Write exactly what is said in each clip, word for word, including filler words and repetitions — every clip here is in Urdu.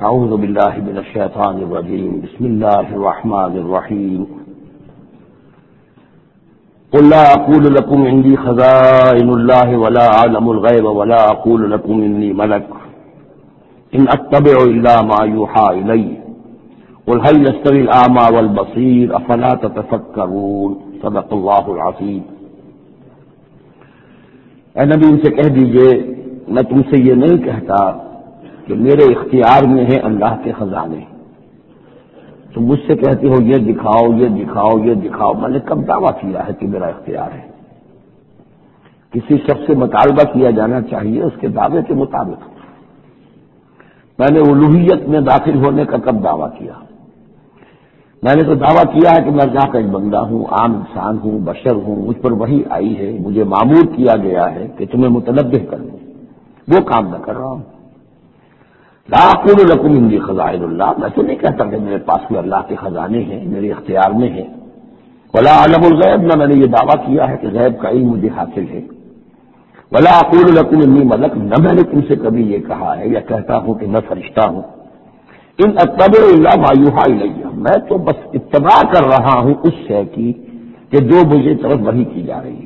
اعوذ باللہ من الشیطان الرجیم بسم اللہ الرحمن الرحیم قل لا اقول لكم عندي خزائن الله ولا اعلم الغیب ولا اقول لكم انی ملک ان اتبع الا ما یوحى الی قل هل يستوي الاعمى والبصیر افلا تتفکرون صدق اللہ العظیم۔ اے نبی ان سے کہہ دیجئے میں تم سے یہ نہیں کہتا کہ میرے اختیار میں ہے اللہ کے خزانے، تم مجھ سے کہتے ہو یہ دکھاؤ یہ دکھاؤ یہ دکھاؤ، میں نے کب دعویٰ کیا ہے کہ میرا اختیار ہے؟ کسی شخص سے مطالبہ کیا جانا چاہیے اس کے دعوے کے مطابق۔ میں نے الوہیت میں داخل ہونے کا کب دعویٰ کیا؟ میں نے تو دعویٰ کیا ہے کہ میں اللہ کا ایک بندہ ہوں، عام انسان ہوں، بشر ہوں، مجھ پر وحی آئی ہے، مجھے مامور کیا گیا ہے کہ تمہیں متنبہ کر دوں، وہ کام میں کر رہا ہوں۔ لا اقول لکم عندی خزائن اللہ، میں تو نہیں کہتا کہ میرے پاس کوئی اللہ کے خزانے ہیں، میرے اختیار میں ہیں۔ ولا اعلم الغیب، نہ میں نے یہ دعویٰ کیا ہے کہ غیب کا علم مجھے حاصل ہے۔ ولا اقول لکم انی ملک، نہ میں نے تم سے کبھی یہ کہا ہے یا کہتا ہوں کہ میں فرشتہ ہوں۔ ان اتبع الا ما یوحى الی، میں تو بس اتباع کر رہا ہوں اس شے کی کہ جو مجھے طرف وحی کی جا رہی ہے۔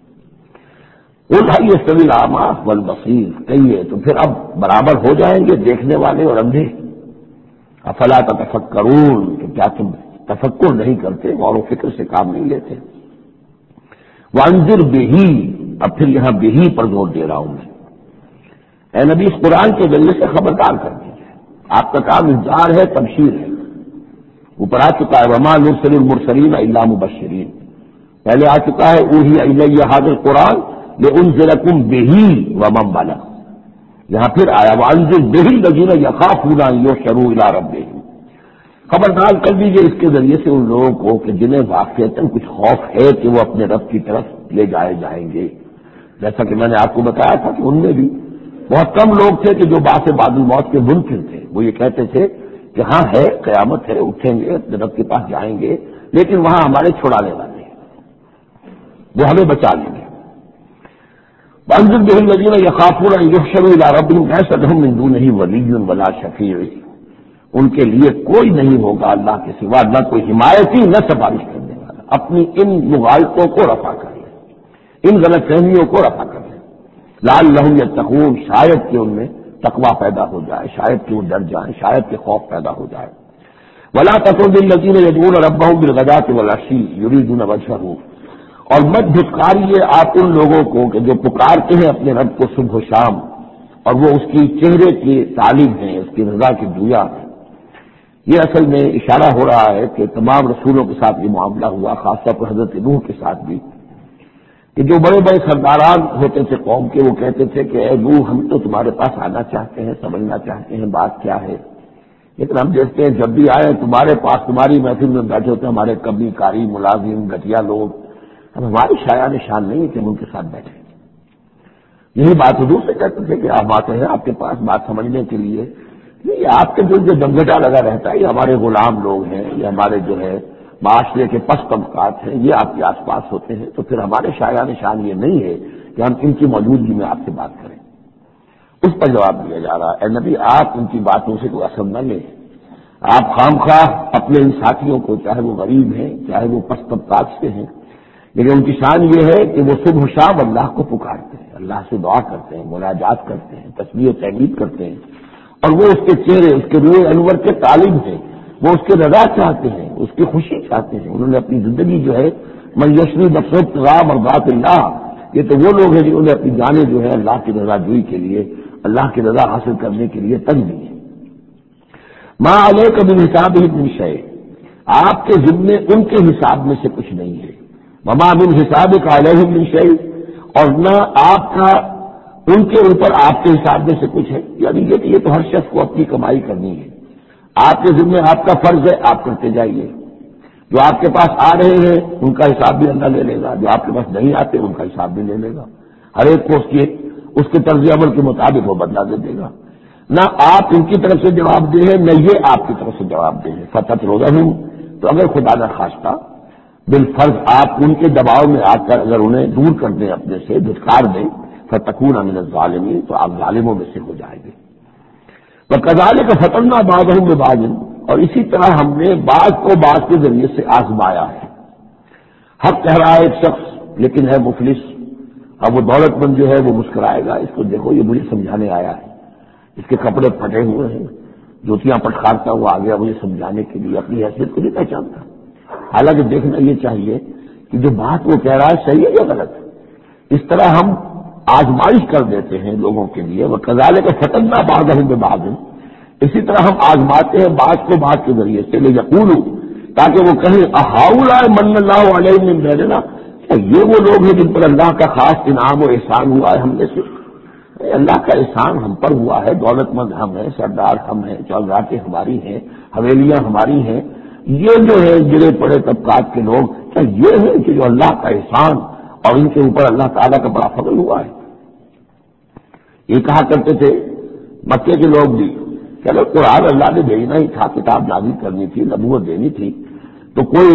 قل هل يستوي الاعمى والبصیر، کہیے تو پھر اب برابر ہو جائیں گے دیکھنے والے اور اندھے؟ افلا تتفکرون، تو کیا تم تفکر نہیں کرتے، غور و فکر سے کام نہیں لیتے؟ وانذر به، اب پھر یہاں به پر زور دے رہا ہوں میں، اے نبی اس قرآن کے ذریعے سے خبردار کر دیجیے، آپ کا کام انذار ہے، تبشیر ہے۔ اوپر آ چکا ہے وما نرسل المرسلین الا مبشرین، پہلے آ چکا ہے اوحی الی ھذا القرآن لانذرکم بہ ومن بلغ، یہاں پھر آیا وانذر بہ الذین یخافون ان یحشروا الی ربہم، خبردار کر دیجیے اس کے ذریعے سے ان لوگوں کو کہ جنہیں واقعتاً کچھ خوف ہے کہ وہ اپنے رب کی طرف لے جائے جائیں گے۔ جیسا کہ میں نے آپ کو بتایا تھا کہ ان میں بھی بہت کم لوگ تھے کہ جو بعث بعد الموت کے منکر تھے، وہ یہ کہتے تھے کہ ہاں ہے قیامت ہے، اٹھیں گے اپنے رب کے پاس جائیں گے، لیکن وہاں ہمارے چھڑانے والے ہیں، وہ ہمیں بچا لیں گے۔ وانذر به الذین یخافون ان یحشروا الی ربہم لیس لہم من دونہ ولی ولا شفیع، ان کے لیے کوئی نہیں ہوگا اللہ کے سوا، نہ کوئی حمایتی نہ سفارش کرنے والا۔ اپنی ان مغالطوں کو رفع کر لیں، ان غلط فہمیوں کو رفع کر لیں، لعلہم یتقون، شاید کہ ان میں تقوی پیدا ہو جائے، شاید کہ وہ ڈر جائیں، شاید کہ خوف پیدا ہو جائے۔ ولا تطرد الذین یدعون ربہم بالغداۃ والعشی یریدون وجہہ، اور مت دھتکاریے آپ ان لوگوں کو کہ جو پکارتے ہیں اپنے رب کو صبح و شام اور وہ اس کی چہرے کے طالب ہیں، اس کی رضا کے جویا ہیں۔ یہ اصل میں اشارہ ہو رہا ہے کہ تمام رسولوں کے ساتھ یہ معاملہ ہوا، خاص طور پر حضرت نوح کے ساتھ بھی، کہ جو بڑے بڑے سرداران ہوتے تھے قوم کے، وہ کہتے تھے کہ اے نوح ہم تو تمہارے پاس آنا چاہتے ہیں، سمجھنا چاہتے ہیں بات کیا ہے، لیکن ہم دیکھتے ہیں جب بھی آئے تمہارے پاس، تمہاری محفل میں بیٹھے ہوتے ہیں ہمارے کبھی کاری ملازم گٹیا لوگ، اب ہماری شاع نشان نہیں ہے کہ ہم ان کے ساتھ بیٹھے۔ یہی بات حضور سے کہتے تھے کہ آپ آتے ہیں آپ کے پاس بات سمجھنے کے لیے، یہ آپ کے دل جو دمگٹا لگا رہتا ہے، یہ ہمارے غلام لوگ ہیں، یہ ہمارے جو ہے معاشرے کے پس طبقات ہیں، یہ آپ کے آس پاس ہوتے ہیں، تو پھر ہمارے شاع نشان یہ نہیں ہے کہ ہم ان کی موجودگی میں آپ سے بات کریں۔ اس پر جواب دیا جا رہا ہے اے نبی آپ ان کی باتوں سے کوئی اثر نہ لیں، آپ خام خواہ اپنے ان ساتھیوں کو، چاہے وہ غریب ہیں چاہے وہ پس طبقات سے ہیں، لیکن ان کی شان یہ ہے کہ وہ صبح و شام اللہ کو پکارتے ہیں، اللہ سے دعا کرتے ہیں، مناجات کرتے ہیں، تسبیح و تحمید کرتے ہیں، اور وہ اس کے چہرے، اس کے روح انور کے طالب ہیں، وہ اس کے رضا چاہتے ہیں، اس کی خوشی چاہتے ہیں۔ انہوں نے اپنی زندگی جو ہے من یشری نفسہ ابتغاء مرضات اللہ، یہ تو وہ لوگ ہیں جنہوں نے اپنی جانیں جو ہے اللہ کی رضا جوئی کے لیے، اللہ کی رضا حاصل کرنے کے لیے تن دی ہے۔ ما علیک من حسابہ من شیء، آپ کے ذمے ان کے حساب میں سے کچھ نہیں ہے، وما من حسابک علیہم من شیء، اور نہ آپ کا ان کے اوپر آپ کے حساب میں سے کچھ ہے، یعنی یہ کہ یہ تو ہر شخص کو اپنی کمائی کرنی ہے، آپ کے ذمہ آپ کا فرض ہے، آپ کرتے جائیے، جو آپ کے پاس آ رہے ہیں ان کا حساب بھی اللہ لے لے گا، جو آپ کے پاس نہیں آتے ان کا حساب بھی لے لے گا، ہر ایک کو اس کے اس کے طرز عمل کے مطابق وہ بدلا دے دے گا۔ نہ آپ ان کی طرف سے جواب دیں ہیں نہ یہ آپ کی طرف سے جواب دیں ہیں۔ فتح روزہ ہوں تو اگر خدا نہ خواستہ بالفرض آپ ان کے دباؤ میں آ کر اگر انہیں دور کر دیں، اپنے سے دھتکار دیں، فتکون من الظالمین، تو آپ ظالموں میں سے ہو جائیں گے۔ وَكَذَلِكَ فَتَنَّا بَعْضَهُم بِبَعْضٍ، اور اسی طرح ہم نے بعض کو بعض کے ذریعے سے آزمایا ہے۔ حق کہہ رہا ہے ایک شخص لیکن ہے مفلس، اب وہ دولت مند جو ہے وہ مسکرائے گا، اس کو دیکھو یہ مجھے سمجھانے آیا ہے، اس کے کپڑے پھٹے ہوئے ہیں، جوتیاں پٹخارتا ہوا آ گیا مجھے سمجھانے کے لیے، اپنی حیثیت کو نہیں پہچانتا۔ حالانکہ دیکھنا یہ چاہیے کہ جو بات وہ کہہ رہا ہے صحیح ہے یا غلط ہے۔ اس طرح ہم آزمائش کر دیتے ہیں لوگوں کے لیے، وَكَذَلِكَ فَتَنَّا بَعْضَهُم بِبَعْضٍ، اسی طرح ہم آزماتے ہیں بعض کو بعض کے ذریعے سے، لِيَقُولُوا، تاکہ وہ کہیں أَهَٰؤُلَاءِ مَنَّ اللَّهُ عَلَيْهِم مِّن بَيْنِنَا، یہ وہ لوگ ہیں جن پر اللہ کا خاص انعام و احسان ہوا ہے ہم نے سے، اللہ کا احسان ہم پر ہوا ہے، دولت مند ہم ہیں، سردار ہم ہیں، چوگاتیں ہماری ہیں، حویلیاں ہماری ہیں، یہ جو ہے گرے پڑے طبقات کے لوگ، کیا یہ ہے کہ جو اللہ کا احسان اور ان کے اوپر اللہ تعالیٰ کا بڑا فضل ہوا ہے؟ یہ کہا کرتے تھے مکے کے لوگ بھی کہ اگر قرآن اللہ نے بھیجنا ہی تھا، کتاب نازل کرنی تھی، نبوت دینی تھی، تو کوئی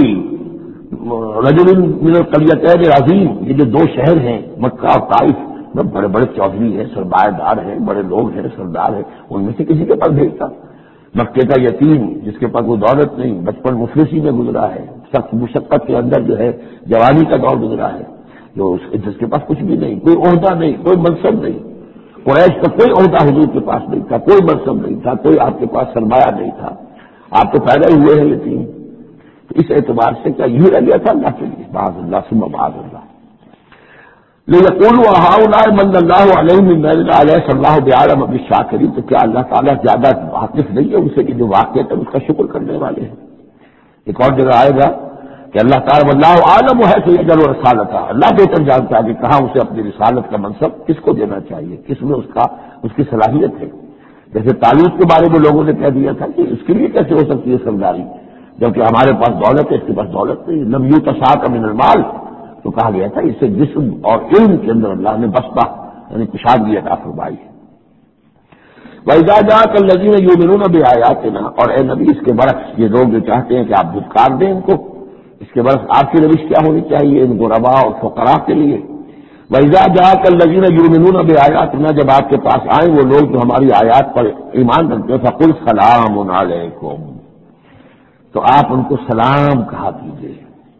رجل من القریتین عظیم، یہ جو دو شہر ہیں مکہ اور طائف، بڑے بڑے چودھری ہیں، سرمایہ دار ہیں، بڑے لوگ ہیں، سردار ہیں، ان میں سے کسی کے پاس بھیجتا۔ مکے کا یتیم جس کے پاس کوئی دولت نہیں، بچپن مفلسی میں گزرا ہے، سخت مشقت کے اندر جو ہے جوانی کا دور گزرا ہے، جو جس کے پاس کچھ بھی نہیں، کوئی عہدہ نہیں، کوئی منصب نہیں، قریش کا کوئی عہدہ حضور کے پاس نہیں تھا، کوئی منصب نہیں تھا، کوئی آپ کے پاس سرمایہ نہیں تھا، آپ تو پیدا ہی ہوئے ہیں یتیم، تو اس اعتبار سے کیا یوں رہ گیا تھا اللہ کے لیے؟ معاذ اللہ ثم معاذ اللہ۔ لِيَقُولُوا أَهَٰؤُلَاءِ مَنَّ اللَّهُ عَلَيْهِم مِّن بَيْنِنَا أَلَيْسَ اللَّهُ بِأَعْلَمَ بِالشَّاكِرِينَ، تو کیا اللہ تعالیٰ زیادہ واقف نہیں ہے ان سے کہ جو واقعات اس کا شکر کرنے والے ہیں؟ ایک اور جگہ آئے گا کہ اللہ تعالیٰ واللہ عالم ہے تو یجعل رسالتہ، اللہ بہتر جانتا ہے کہ کہاں اسے اپنی رسالت کا منصب کس کو دینا چاہیے، کس میں اس کا اس کی صلاحیت ہے۔ جیسے طالوت کے بارے میں لوگوں نے کہہ دیا تھا کہ اس کے لیے کیسے ہو سکتی ہے سرداری، جبکہ ہمارے پاس دولت ہے، اس کے پاس دولت نہیں، لم یؤت سعۃ من المال، تو کہا گیا تھا اسے جسم اور علم کے اندر اللہ نے بسطہ یعنی کشادگی عطا فرمائی ہے۔ وَإِذَا جَاءَكَ الَّذِينَ يُؤْمِنُونَ بِآيَاتِنَا، اور اے نبی اس کے برعکس یہ لوگ جو چاہتے ہیں کہ آپ دھتکار دیں ان کو، اس کے برعکس آپ کی روش کیا ہونی چاہیے ان غرباء اور فقراء کے لیے؟ وَإِذَا جَاءَكَ الَّذِينَ يُؤْمِنُونَ بِآيَاتِنَا، جب آپ کے پاس آئیں وہ لوگ جو ہماری آیات پر ایمان رکھتے ہیں، فَقُلْ سَلَامٌ عَلَيْكُمْ، تو آپ ان کو سلام کہا کیجیے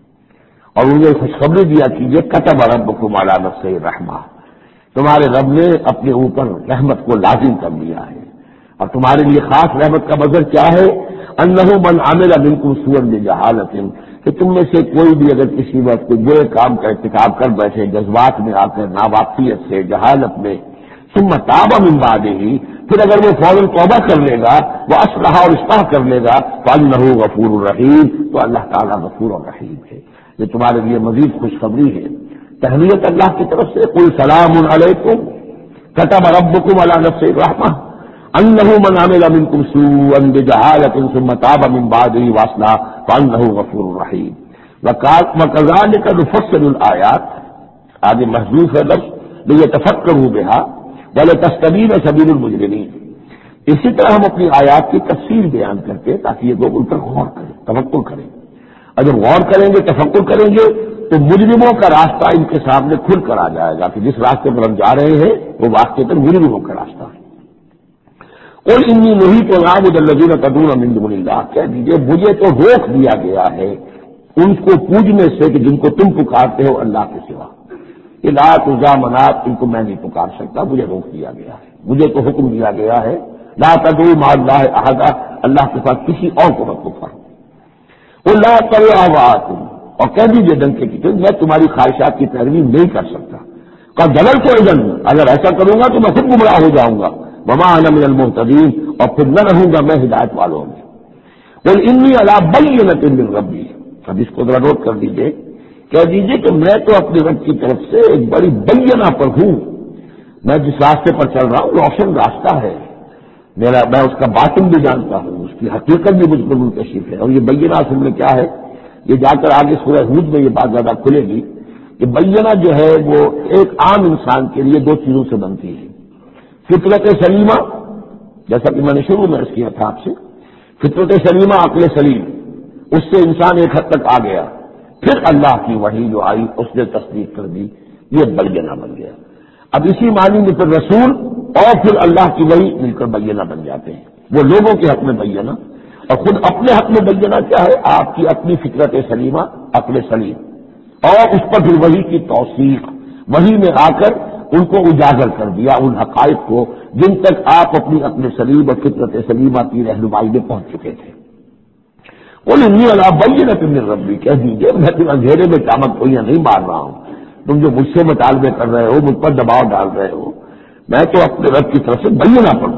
اور انہیں خوشخبری دیا کیجیے، كَتَبَ رَبُّكُمْ عَلَىٰ نَفْسِهِ الرَّحْمَةَ، تمہارے رب نے اپنے اوپر رحمت کو لازم کر لیا ہے، اور تمہارے لیے خاص رحمت کا مظہر کیا ہے؟ أَنَّهُ مَنْ عَمِلَ مِنكُمْ سُوءًا بِجَهَالَةٍ، کہ تم میں سے کوئی بھی اگر کسی وقت کوئی برے کام کا ارتکاب کر بیٹھے جذبات میں آ کر، ناواقفیت سے، جہالت میں، ثم تاب من بعده، پھر اگر وہ فوراً توبہ کر لے گا، وہ اصلاح اور اصلاح کر لے گا، فإنه غفور رحیم، تو اللہ تعالیٰ غفور اور رحیم ہے۔ یہ تمہارے لیے مزید خوشخبری ہے، تہنیت اللہ کی طرف سے، قل سلام علیکم كتب ربكم على نفسه الرحمة أنه من عمل منكم سوءا بجهالة ثم تاب من بعده وأصلح فإنه غفور رحيم وكذلك نفصل الآيات، آگے محذوف ہے لفظ ليتفكروا بها ولتستبين سبيل المجرمين، اسی طرح ہم اپنی آیات کی تفصیل بیان کرتے ہیں تاکہ یہ لوگ ان پر غور کریں، تفکر کریں، اور جب غور کریں گے، تفکر کریں گے تو مجرموں کا راستہ ان کے سامنے کھل کر آ جائے گا کہ جس راستے پر ہم جا رہے ہیں وہ واقعی پر مجرموں کا راستہ ہے۔ قل انی نہیت ان اعبد الذین تدعون من دون اللہ، کہہ دیجیے مجھے تو روک دیا گیا ہے ان کو پوجنے سے کہ جن کو تم پکارتے ہو اللہ کے سوا، لات عزا منات ان کو میں نہیں پکار سکتا، مجھے روک دیا گیا ہے، مجھے تو حکم دیا گیا ہے لا تدعوا مع اللہ احدا، اللہ کے ساتھ کسی اور کو مت پکارو، قل لا اتبع اهواءکم، اور کہہ دیجیے ڈنکے کی میں تمہاری خواہشات کی پیروی نہیں کر سکتا، قد ضللت اذا، اگر ایسا کروں گا تو میں خود گمراہ ہو جاؤں گا، وما انا من المهتدین، اور پھر نہ رہوں گا میں ہدایت والوں میں، قل انی علی بینۃ من ربی، اب اس کو ذرا نوٹ کر دیجیے، کہہ دیجیے کہ میں تو اپنے رب کی طرف سے ایک بڑی بینہ پر ہوں، میں جس راستے پر چل رہا ہوں روشن راستہ ہے میرا، میں اس کا باطن بھی جانتا ہوں، اس کی حقیقت بھی مجھ پر منکشف ہے، اور یہ بینہ اصل میں کیا ہے یہ جا کر آگے سورہ ہود میں یہ بات زیادہ کھلے گی کہ بینہ جو ہے وہ ایک عام انسان کے لیے دو چیزوں سے بنتی ہے، فطرت سلیمہ، جیسا کہ میں نے شروع میں عرض کیا تھا آپ سے، فطرت سلیمہ عقل سلیم، اس سے انسان ایک حد تک آ گیا، پھر اللہ کی وحی جو آئی اس نے تصدیق کر دی، یہ بینہ بن گیا۔ اب اسی معنی میں پھر رسول اور پھر اللہ کی وہی مل کر بینہ بن جاتے ہیں. وہ لوگوں کے حق میں بینہ اور خود اپنے حق میں بینہ کیا ہے؟ آپ کی اپنی فطرت سلیمہ، عقل سلیم، اور اس پر پھر وہی کی توثیق، وہی میں آ کر ان کو اجاگر کر دیا ان حقائق کو جن تک آپ اپنی عقل سلیم اور فطرت سلیمہ کی رہنمائی میں پہنچ چکے تھے. بولے نہیں اللہ بینہ من ربی، کہہ دیجیے میں تم اندھیرے میں چامک کوئیاں نہیں مار رہا ہوں. تم جو مجھ سے مطالبے کر رہے ہو، مجھ پر دباؤ ڈال رہے ہو، میں تو اپنے رب کی طرف سے بینہ پڑھوں.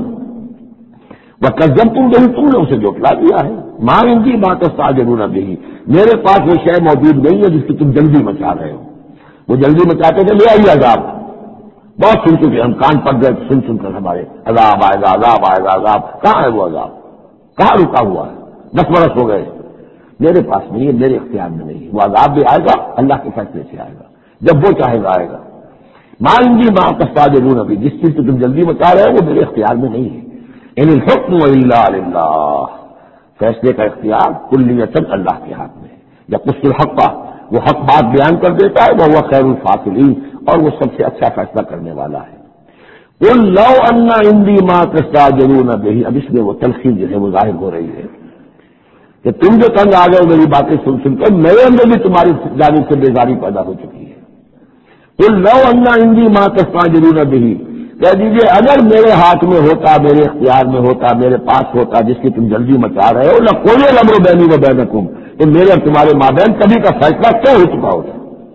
وہ کذب تم نہیں، تم نے اسے جھٹلا دیا ہے. ماں عندی ما تستعجلون بہ، میرے پاس وہ شے موجود نہیں ہے جس کی تم جلدی مچا رہے ہو. وہ جلدی مچاتے تھے لے آئیے عذاب، بہت سن چکے ہم، کان پڑ گئے سن سن کر ہمارے، عذاب آئے گا عذاب آئے گا عذاب. کہاں ہے وہ عذاب؟ کہاں رکا ہوا ہے؟ دس برس ہو گئے. میرے پاس نہیں ہے، میرے اختیار میں نہیں ہے. وہ عذاب بھی آئے گا اللہ کے فیصلے سے آئے گا، جب وہ چاہے گا آئے گا. ماں عندی ما تستعجلون بہ، جس چیز سے تم جلدی مچا رہے ہو وہ میرے اختیار میں نہیں ہے. ان الحکم الا للہ، فیصلے کا اختیار کلیۃ اللہ کے ہاتھ میں ہے. یقص الحق، وہ حق بات بیان کر دیتا ہے، وہ خیر الفاصلین، اور وہ سب سے اچھا فیصلہ کرنے والا ہے. قل لو ان عندی ما تستعجلون بہ، اب اس میں وہ تلخین جو ہے وہ ظاہر ہو رہی ہے کہ تم جو تنگ آ گئے میری باتیں سن سن کر، میرے اندر بھی تمہاری جانب سے بیزاری پیدا ہو چکی ہے. قل لو ان عندی ما تستعجلون بہ، کہہ دیجیے اگر میرے ہاتھ میں ہوتا، میرے اختیار میں ہوتا، میرے پاس ہوتا جس کی تم جلدی مچا رہے ہو، لقضی الامر بینی و بینکم، تو میرے اور تمہارے مابین کبھی کا فیصلہ کیا ہو چکا ہوتا.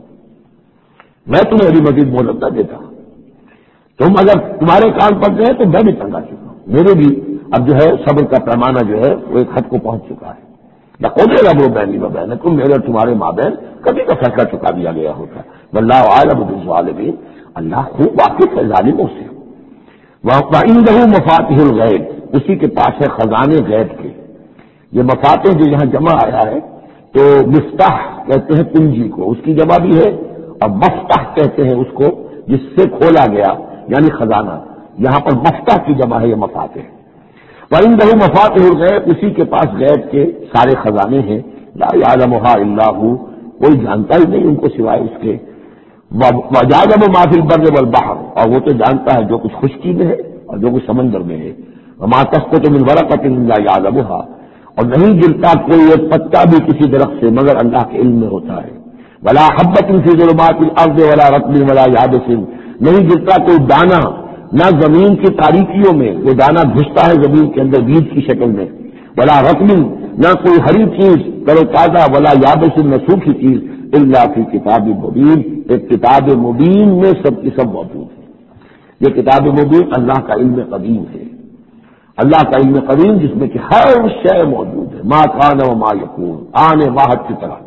میں تمہیں ابھی مزید مہلت نہ دیتا. تم اگر تمہارے کام پڑتے ہیں تو میں بھی تنگ آ چکا ہوں، میرے بھی اب جو ہے صبر کا پیمانہ جو ہے وہ ایک حد کو پہنچ چکا ہے. لقضی الامر بینی و بینکم، میرے اور تمہارے مابین کبھی کا فیصلہ چکا دیا گیا ہوتا. واللہ اعلم بالظالمین، اللہ خوب واقف ہے ظالموں سے. وَعِندَهُ مَفَاتِحُ الْغَیْبِ، اسی کے پاس ہے خزانے غیب کے. یہ مفاتح جو یہاں جمع آیا ہے تو مفتاح کہتے ہیں کنجی کو، اس کی جمع بھی ہے، اور مفتاح کہتے ہیں اس کو جس سے کھولا گیا یعنی خزانہ. یہاں پر مفتاح کی جمع ہے یہ مفاتح. وَعِندَهُ مَفَاتِحُ الْغَیْبِ، اسی کے پاس غیب کے سارے خزانے ہیں. لا يعلمها الا هو، کوئی جانتا ہی نہیں ان کو سوائے اس کے. وَيَعْلَمُ مَا فِي الْبَرِّ وَالْبَحْرِ، اور وہ تو جانتا ہے جو کچھ خشکی میں ہے اور جو کچھ سمندر میں ہے. وَمَا تَسْقُطُ مِنْ وَرَقَةٍ إِلَّا يَعْلَمُهَا، اور نہیں گرتا کوئی ایک پتا بھی کسی درخت سے مگر اللہ کے علم میں ہوتا ہے. وَلَا حَبَّةٍ فِي ظُلُمَاتِ الْأَرْضِ وَلَا رَطْبٍ وَلَا يَابِسٍ، نہیں گرتا کوئی دانہ نہ زمین کی تاریکیوں میں، وہ دانہ گھستا ہے زمین کے اندر بیج کی شکل میں. وَلَا رَطْبٍ، نہ کوئی ہری چیز تر و تازہ، وَلَا يَابِسٍ، نہ سوکھی چیز، الا فی کتاب مبین، ایک کتاب مبین میں سب کی سب موجود ہے. یہ کتاب مبین اللہ کا علم قدیم ہے، اللہ کا علم قدیم جس میں کہ ہر شے موجود ہے. ما کان و ما یکون، آنے واحد کی طرح.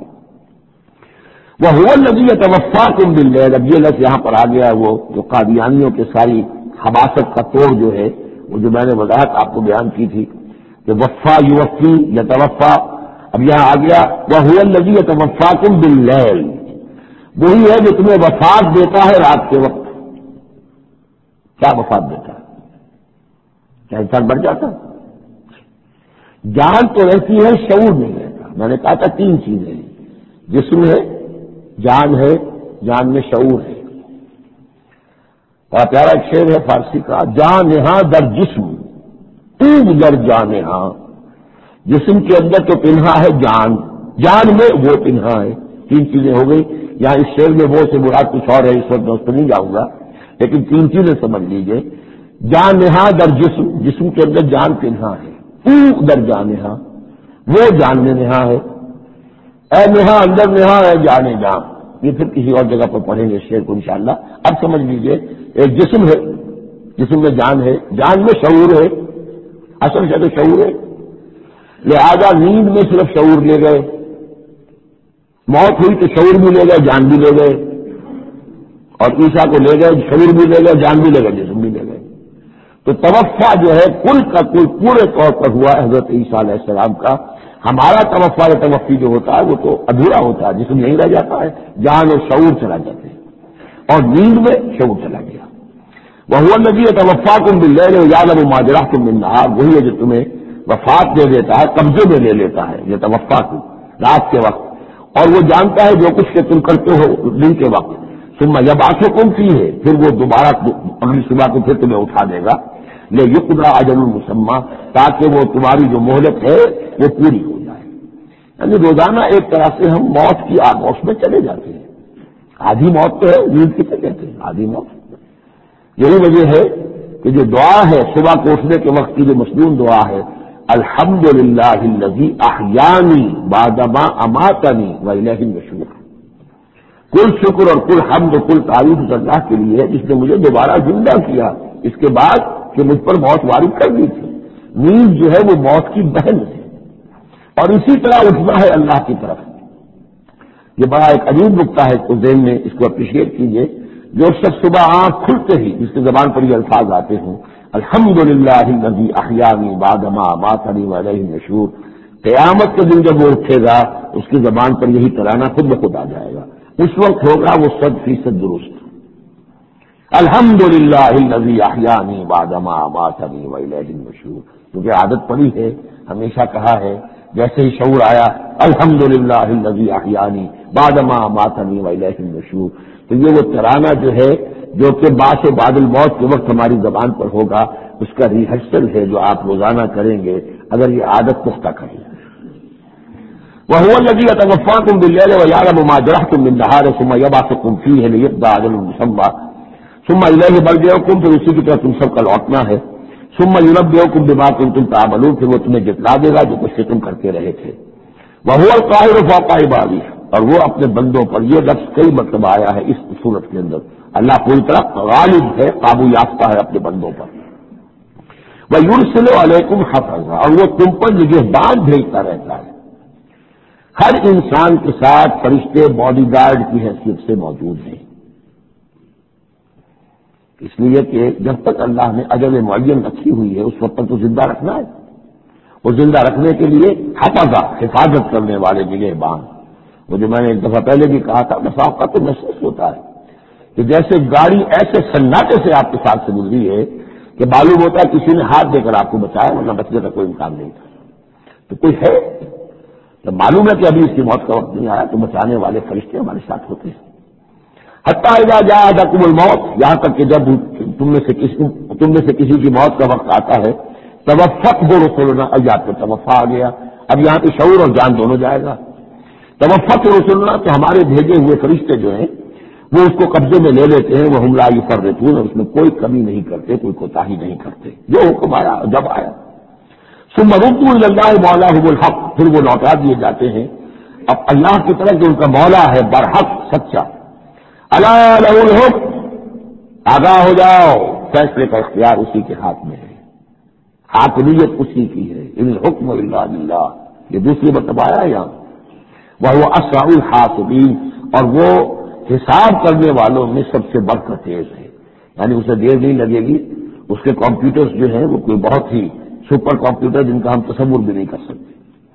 وَهُوَ الَّذِي يَتَوَفَّاكُم بِاللَّيْلِ، اب یہ لفظ یہاں پر آ گیا ہے وہ جو قادیانیوں کے ساری حماست کا توڑ جو ہے، وہ جو میں نے وضاحت آپ کو بیان کی تھی کہ وفا یوفی یتوفا، اب یہاں آ گیا وَهُوَ الَّذِي يَتَوَفَّاكُم بِاللَّيْلِ، وہی ہے جو تمہیں وفات دیتا ہے رات کے وقت. کیا وفات دیتا ہے؟ کیا انسان بڑھ جاتا؟ جان تو رہتی ہے، شعور نہیں رہتا. میں نے کہا تھا تین چیزیں، جسم ہے، جان ہے، جان میں شعور ہے. بڑا پیارا ایک شعر ہے فارسی کا، جان ہاں در جسم تو در جان ہاں، جسم کے اندر تو پنہا ہے جان، جان میں وہ پنہا ہے. تین چیزیں ہو گئی. یہاں اس شعر میں وہ سے مراد کچھ اور ہے، اس وقت میں اس پہ نہیں جاؤں گا، لیکن تین چیزیں سمجھ لیجیے. جان نہا در جسم، جسم کے اندر جان پنہا ہے. تو در جان ہاں، وہ جان میں نہا ہے. اے نہا اندر نہا ہے جانے جان. یہ پھر کسی اور جگہ پر پڑھیں گے شعر کو انشاءاللہ. اب سمجھ لیجیے ایک جسم ہے، جسم میں جان ہے، جان میں شعور ہے، اصل سے تو شعور ہے. لہذا نیند میں صرف شعور لے گئے، موت ہوئی تو شعور بھی لے گئے، جان بھی لے گئے، اور عیسیٰ کو لے گئے، شعور بھی لے گئے، جان بھی لے گئے، جسم بھی لے گئے. تو توفع جو ہے کل کا کل پورے طور پر ہوا حضرت عیسیٰ علیہ السلام کا. ہمارا توفع یا توفی جو ہوتا ہے وہ تو ادھورا ہوتا ہے، جسم یہیں رہ جاتا ہے، جان اور شعور چلا جاتے ہیں، اور نیند میں شعور چلا گیا. وَهُوَ الَّذِي يَتَوَفَّاكُم بِاللَّيْلِ وَيَعْلَمُ مَا جَرَحْتُم بِالنَّهَارِ، وہی ہے جو تمہیں وفات دے دیتا ہے، قبضے میں لے لیتا ہے. یہ توفع کو رات کے وقت، اور وہ جانتا ہے جو کچھ کہ تم کرتے ہو دن کے وقت. ثم یبعثکم فیہ، پھر وہ دوبارہ اگلی صبح کو پھر تمہیں اٹھا دے گا، لیقضی اجل مسمى، تاکہ وہ تمہاری جو مہلت ہے وہ پوری ہو جائے۔ یعنی روزانہ ایک طرح سے ہم موت کی آغوش میں چلے جاتے ہیں۔ آدھی موت تو ہے، نیند کسے کہتے ہیں؟ آدھی موت۔ یہی وجہ ہے کہ جو دعا ہے صبح کو اٹھنے کے وقت کی جو مصنون دعا ہے، الحمدللہ الذی احیانی بعدما اماتنی والیہ النشور، کل شکر اور کل حمد اور کل تعریف اس اللہ کے لیے ہے جس نے مجھے دوبارہ زندہ کیا اس کے بعد کہ مجھ پر موت وارد کر دی تھی۔ نیند جو ہے وہ موت کی بہن ہے، اور اسی طرح اٹھنا ہے اللہ کی طرف۔ یہ بڑا ایک عجیب نقطہ ہے، اس کو ذہن میں اس کو اپریشیٹ کیجئے۔ جو شخص صبح آنکھ کھلتے ہی جس کی زبان پر یہ الفاظ آتے ہیں، الحمدللہ الذی احیانی بعدما اماتنی والیہ النشور، قیامت کے دن جب وہ اٹھے گا اس کی زبان پر یہی ترانہ خود بخود آ جائے گا، اس وقت ہوگا وہ صد فیصد درست۔ الحمدللہ الذی احیانی بعدما اماتنی والیہ النشور، کیونکہ عادت پڑی ہے، ہمیشہ کہا ہے، جیسے ہی شعور آیا الحمدللہ الذی احیانی بعدما اماتنی والیہ النشور، تو یہ وہ ترانہ جو ہے جو کہ باعث بعد الموت کے وقت ہماری زبان پر ہوگا، اس کا ریہرسل ہے جو آپ روزانہ کریں گے اگر یہ عادت پختہ کریں۔ وَهُوَ الَّذِي يَتَوَفَّاكُم بِاللَّيْلِ وَيَعْلَمُ مَا جَرَحْتُم بِالنَّهَارِ ثُمَّ يَبْعَثُكُم فِيهِ لِيَقْضَىٰ أَجَلٌ مُّسَمًّى ثُمَّ إِلَيْهِ مَرْجِعُكُم، پھر اسی کی طرف تم سب کا لوٹنا ہے۔ ثُمَّ يُنَبِّئُكُم بِمَا كُنتُمْ تَعْمَلُونَ، پھر وہ تمہیں جتلا دے گا جو کچھ تم کرتے رہے تھے۔ وَهُوَ الْقَاهِرُ فَوْقَ عِبَادِهِ، اور وہ اپنے بندوں پر، یہ لفظ کئی مرتبہ آیا ہے اس صورت کے اندر، اللہ پوری طرح غالب ہے، قابو یافتہ ہے اپنے بندوں پر۔ وَيُرْسِلُ عَلَيْكُمْ حَفَظًا، اور وہ تم پر نگہبان بھیجتا رہتا ہے۔ ہر انسان کے ساتھ فرشتے باڈی گارڈ کی حیثیت سے موجود ہیں، اس لیے کہ جب تک اللہ نے اجل معین رکھی ہوئی ہے اس وقت تک تو زندہ رکھنا ہے۔ وہ زندہ رکھنے کے لیے حفظہ، حفاظت کرنے والے نگہبان، وہ جو میں نے ایک دفعہ پہلے بھی کہا تھا، مسافہ تو محسوس ہوتا ہے کہ جیسے گاڑی ایسے سناٹے سے آپ کے ساتھ سے گزری ہے کہ معلوم ہوتا ہے کسی نے ہاتھ دے کر آپ کو بچایا، ورنہ بچنے کا کوئی امکان نہیں تھا۔ تو کوئی ہے جب معلوم ہے کہ ابھی اس کی موت کا وقت نہیں آیا تو بچانے والے فرشتے ہمارے ساتھ ہوتے ہیں۔ حتیٰ اذا جاء احدکم الموت، یہاں تک کہ جب تم میں سے کسی تم میں سے کسی کی موت کا وقت آتا ہے، توفته رسلنا، ایات کو توفا آ گیا، اب یہاں پہ شعور اور جان دونوں جائے گا۔ توفته رسلنا، تو ہمارے بھیجے ہوئے فرشتے جو ہیں وہ اس کو قبضے میں لے لیتے ہیں، وهم لا يفرطون، اس میں کوئی کمی نہیں کرتے، کوئی کوتاہی نہیں کرتے، جو حکم آیا جب آیا۔ ثم ردوا الى الله مولاهم الحق، پھر وہ لوٹا دیے جاتے ہیں اب اللہ کی طرف جو ان کا مولا ہے برحق، سچا۔ الا له الحکم، آگاہ ہو جاؤ، فیصلے کا اختیار اسی کے ہاتھ میں ہے، حاکمیت اسی کی ہے، ان الحکم الا للہ، یہ دوسری مرتبہ آیا یہاں۔ وهو اسرع الحاسبین، اور وہ حساب کرنے والوں میں سب سے بڑھ کر تیز ہے، یعنی اسے دیر نہیں لگے گی، اس کے کمپیوٹرز جو ہیں وہ کوئی بہت ہی سپر کمپیوٹر جن کا ہم تصور بھی نہیں کر سکتے۔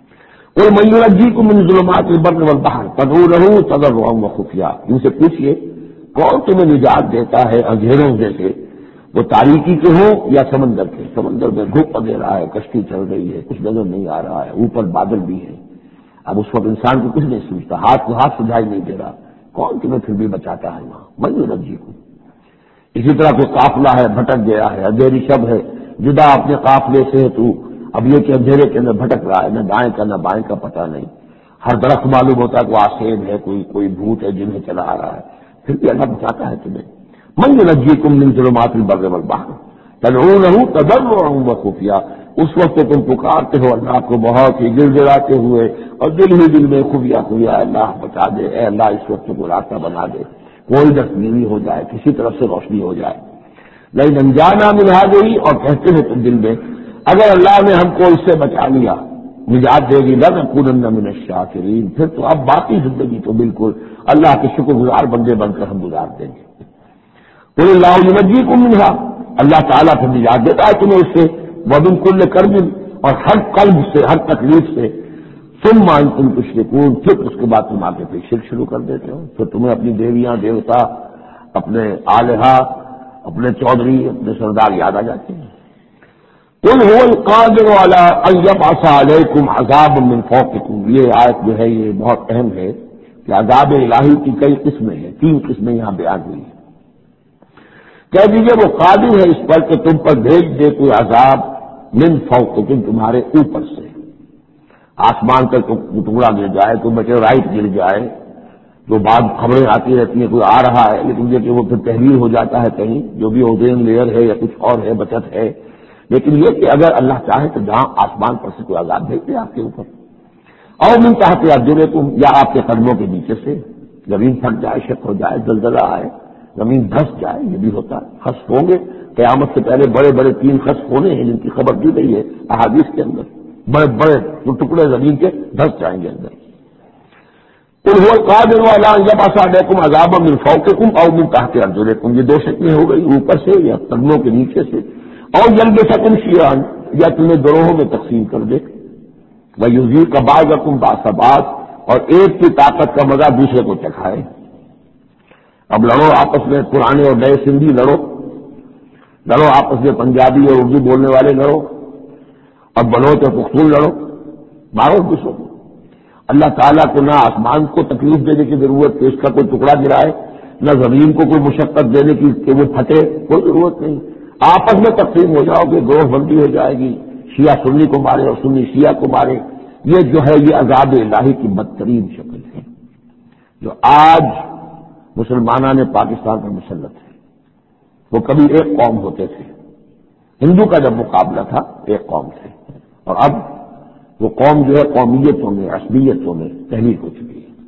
قل من ينجيكم من ظلمات البر والبحر تدعونه تضرعا وخفيا، ان سے پوچھئے کون تمہیں نجات دیتا ہے اندھیروں میں سے، وہ تاریکی کے ہوں یا سمندر کے، سمندر میں دھوپ دے رہا ہے، کشتی چل رہی ہے، کچھ نظر نہیں آ رہا ہے، اوپر بادل بھی ہے، اب اس وقت انسان کو کچھ نہیں سوچتا، ہاتھ کو ہاتھ سجھائی نہیں دے رہا، کون تمہیں پھر بھی بچاتا ہے وہاں؟ من ينجيكم۔ اسی طرح کوئی قافلہ ہے بھٹک گیا ہے، اندھیری شب ہے، جدا اپنے قافلے سے ہے تو اب یہ کہ اندھیرے کے اندر بھٹک رہا ہے، نہ دائیں کا نہ بائیں کا پتہ نہیں، ہر درخت معلوم ہوتا ہے کہ وہ آسین ہے، کوئی کوئی بھوت ہے جنہیں چلا آ رہا ہے، پھر بھی اللہ بچاتا ہے تمہیں۔ من ينجيكم من ظلمات البر والبحر تدعونه تضرعا وخفيا، اس وقت تم پکارتے ہو اللہ کو بہت ہی گڑ گڑاتے ہوئے اور دل ہی دل میں خفیہ خفیہ، اللہ بچا دے، اے اللہ اس وقت کو راستہ بنا دے، کوئی دستگیری ہو جائے، کسی طرف سے روشنی ہو جائے۔ لیکن انجانا من هذه، اور کہتے ہو تم دل میں اگر اللہ نے ہم کو اس سے بچا لیا، نجات دے گی، لنکونن من الشاکرین، پھر تو اب باقی زندگی تو بالکل اللہ کے شکر گزار بندے بن کر ہم گزار دیں گے۔ قل اللہ ینجیکم منها، اللہ تعالیٰ پھر نجات دیتا ہے تمہیں اس سے، ومن کل کرب، اور ہر قلب سے، ہر تکلیف سے، ثم انتم تشرکون، پھر اس کے بعد تم آگے پھر شرک شروع کر دیتے ہو، پھر تمہیں اپنی دیویاں دیوتا، اپنے آلہہ، اپنے چودھری، اپنے سردار یاد آ جاتے ہیں۔ قل هو القادر على ان يبعث عليكم عذابا من فوقكم، یہ آیت جو ہے یہ بہت اہم ہے کہ عذاب الہی کی کئی قسمیں ہیں، تین قسمیں یہاں بیان ہوئی ہیں۔ کہہ دیجیے وہ قادر ہے اس پر کہ تم پر بھیج دے کوئی عذاب من فوقکم، تمہارے اوپر سے، آسمان کا ٹکڑا گر جائے، کوئی میٹیورائٹ گر جائے، جو بعد خبریں آتی رہتی ہیں کوئی آ رہا ہے لیکن یہ کہ وہ پھر تحریر ہو جاتا ہے کہیں، جو بھی اوزون لیئر ہے یا کچھ اور ہے، بچت ہے، لیکن یہ کہ اگر اللہ چاہے تو جہاں آسمان پر سے کوئی عذاب بھیج دے آپ کے اوپر، اور من تحت ارجلکم، یا آپ کے قدموں کے نیچے سے زمین پھٹ جائے، شک ہو جائے، زلزلہ آئے، زمین دھس جائے، یہ بھی ہوتا ہے، خسف ہوں گے قیامت سے پہلے بڑے بڑے تین خسف ہونے ہیں جن کی خبر دی گئی ہے احادیث کے اندر، بڑے بڑے ٹکڑے زمین کے دھس جائیں گے اندر۔ قل هو القادر على ان يبعث عليكم عذابا من فوقكم او من تحت ارجلكم، یہ دو شکلیں ہو گئی، اوپر سے یا قدموں کے نیچے سے، اور يلبسكم شيعا، یا تمہیں گروہوں میں تقسیم کر دے، ويذيق بعضكم بعض بعض، اور ایک کی طاقت کا مزہ دوسرے کو چکھائے۔ اب لڑو آپس میں، پرانے اور نئے سندھی لڑو، لڑو آپس میں پنجابی اور اردو بولنے والے لڑو، اور بلوچ اور پختون لڑو، مارو دوسروں کو۔ اللہ تعالیٰ کو نہ آسمان کو تکلیف دینے کی ضرورت کہ اس کا کوئی ٹکڑا گرائے، نہ زمین کو کوئی مشقت دینے کی کہ وہ پھٹے، کوئی ضرورت نہیں، آپس میں تقسیم ہو جاؤ گے، گروہ بندی ہو جائے گی، شیعہ سنی کو مارے اور سنی شیعہ کو مارے۔ یہ جو ہے یہ عذاب الہی کی بدترین شکل ہے جو آج مسلمانان پاکستان پر مسلط ہے۔ وہ کبھی ایک قوم ہوتے تھے، ہندو کا جب مقابلہ تھا ایک قوم تھے، اور اب وہ قوم جو ہے قومیتوں میں، عصبیتوں میں تحریک ہو چکی ہے۔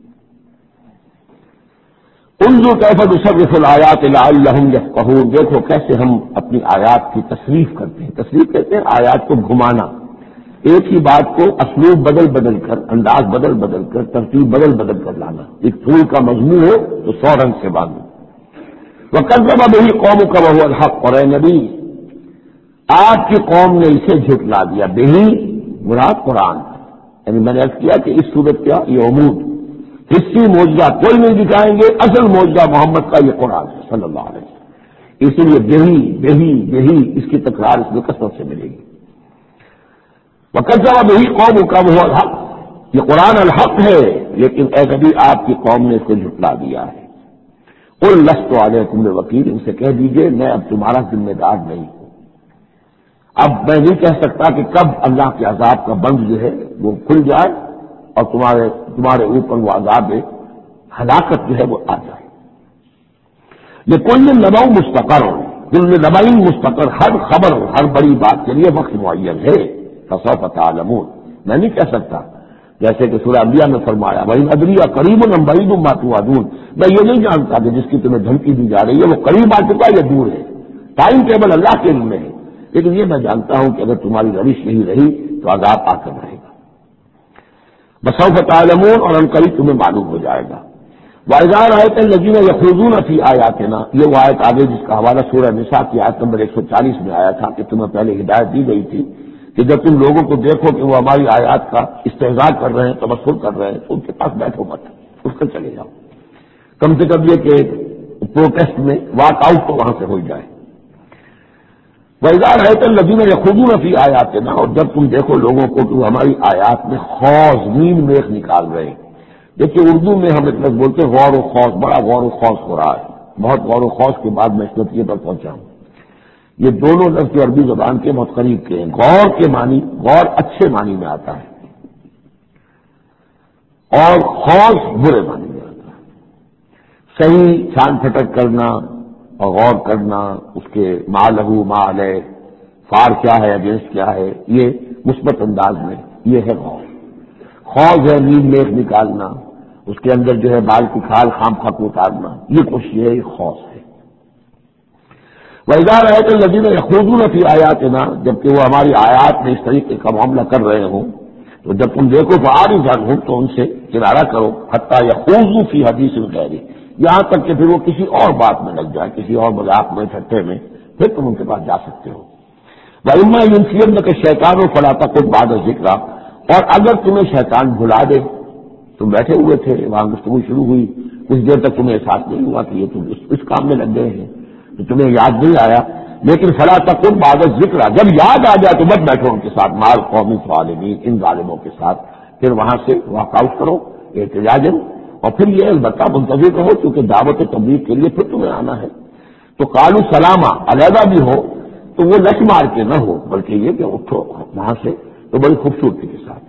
انظر کیف نصرف الآیات لعلہم یفقہون، دیکھو کیسے ہم اپنی آیات کی تصریف کرتے ہیں، تصریف کہتے ہیں آیات کو گھمانا، ایک ہی بات کو اسلوب بدل بدل کر، انداز بدل بدل کر، ترتیب بدل بدل کر لانا، ایک پھول کا مضمون ہو تو سو رنگ سے باندھو۔ وَكَذَّبَ بِهِ قَوْمُكَ وَهُوَ الْحَقُّ، اور اے نبی آپ کی قوم نے اسے جھٹلا دیا، بہی مراد قرآن، یعنی میں نے عرض کیا کہ اس صورت کیا یہ عمود حصی معجزہ کوئی نہیں دکھائیں گے، اصل معجزہ محمد کا یہ قرآن ہے صلی اللہ علیہ وسلم، اسی لیے بہی بہی بہی اس کی تکرار اس میں کثرت سے ملے گی۔ وَكَذَّبَ بِهِ قَوْمُكَ وَهُوَ الْحَقُّ، یہ قرآن الحق ہے لیکن اے نبی آپ کی قوم نے اس کو جھٹلا دیا ہے۔ قُلْ لَسْتُ عَلَيْكُمْ بِوَكِيلٍ، ان سے کہہ دیجئے میں اب تمہارا ذمہ دار نہیں ہوں، اب میں نہیں کہہ سکتا کہ کب اللہ کے عذاب کا بند جو ہے وہ کھل جائے اور تمہارے تمہارے اوپر وہ عذاب ہلاکت جو ہے وہ آ جائے۔ لِكُلِّ نَبَأٌ مُسْتَقَرٌّ، كُلُّ نَبَأٍ مُسْتَقَرٌ، ہر خبر ہر بڑی بات کے لیے وقت معین ہے، فَسَوْفَ تَعْلَمُونَ، میں نہیں کہہ سکتا، جیسے کہ سورہ انبیاء میں فرمایا وَإِنْ أَدْرِي أَقَرِيبٌ أَمْ بَعِيدٌ مَا تُوعَدُونَ، میں یہ نہیں جانتا کہ جس کی تمہیں دھمکی دی جا رہی ہے وہ قریب آ چکا ہے یا دور ہے، ٹائم ٹیبل اللہ کے علم میں ہے، لیکن یہ میں جانتا ہوں کہ اگر تمہاری روش یہی رہی تو عذاب آ کر رہے گا۔ بسوف تعلمون، اور ان قریب تمہیں معلوم ہو جائے گا۔ وَإِذَا رَأَيْتَ الَّذِينَ يَخُوضُونَ فِي آيَاتِنَا، یہ وہ آیت آگے جس کا حوالہ سورہ نساء کی آیت نمبر ایک سو چالیس میں آیا تھا کہ تمہیں پہلے ہدایت دی گئی تھی کہ جب تم لوگوں کو دیکھو کہ وہ ہماری آیات کا استہزاء کر رہے ہیں، تبصر کر رہے ہیں، تو ان کے پاس بیٹھو مت، اٹھ کر چلے جاؤ، کم سے کم یہ کہ پروٹیسٹ میں واک آؤٹ تو وہاں سے ہو جائے۔ وَإِذَا رَأَيْتَ الَّذِينَ يَخُوضُونَ فِي آيَاتِنَا، اور جب تم دیکھو لوگوں کو کہ وہ ہماری آیات میں خوض نیم میخ نکال رہے ہیں، دیکھیے اردو میں ہم ایک لفظ بولتے ہیں غور و خوض، بڑا غور و خوض ہو رہا ہے، بہت غور و خوض کے بعد میں اس نتیجے پر پہنچا ہوں، یہ دونوں لفظ جو عربی زبان کے بہت قریب کے ہیں، غور کے معنی، غور اچھے معنی میں آتا ہے اور خوض برے معنی میں آتا ہے، صحیح چھان پھٹک کرنا اور غور کرنا، اس کے ما لہو ما علیہ، فار کیا ہے اگینسٹ کیا ہے، یہ مثبت انداز میں یہ ہے غور۔ خوض ہے نیم میخ نکالنا، اس کے اندر جو ہے بال کی کھال خام خاک اتارنا، یہ کچھ یہ ہے، یہ خوض ہے۔ وَإِذَا رَأَيْتَ الَّذِينَ يَخُوضُونَ فِي آيَاتِنَا، جبکہ وہ ہماری آیات میں اس طریقے کا معاملہ کر رہے ہوں تو جب تم دیکھو فَأَعْرِضْ عَنْهُمْ، تو ان سے کنارہ کرو، حَتَّىٰ يَخُوضُوا فِي حَدِيثٍ غَيْرِهِ، یہاں تک کہ پھر وہ کسی اور بات میں لگ جائے، کسی اور مذاق میں، ٹھٹے میں، پھر تم ان کے پاس جا سکتے ہو۔ وَإِمَّا يُنْسِيَنَّكَ الشَّيْطَانُ فَلَا تَقْعُدْ بَعْدَ الذِّكْرَىٰ، اور اگر تمہیں شیطان بھلا دے، تم بیٹھے ہوئے تھے وہاں گفتگو شروع ہوئی، کچھ دیر تک تمہیں احساس نہیں ہوا کہ یہ تم اس, اس کام میں لگ گئے ہیں، تو تمہیں یاد نہیں آیا، لیکن فلا تقعد بعد الذکر، جب یاد آ جائے تو مت بیٹھو ان کے ساتھ، مال قوم ظالمین، ان ظالموں کے ساتھ، پھر وہاں سے واک آؤٹ کرو احتجاجن، اور پھر یہ البتہ منتظر رہو کیونکہ دعوت تبلیغ کے لیے پھر تمہیں آنا ہے. تو قالوا سلامہ علیحدہ بھی ہو تو وہ لچ مار کے نہ ہو، بلکہ یہ کہ اٹھو وہاں سے تو بڑی خوبصورتی کے ساتھ.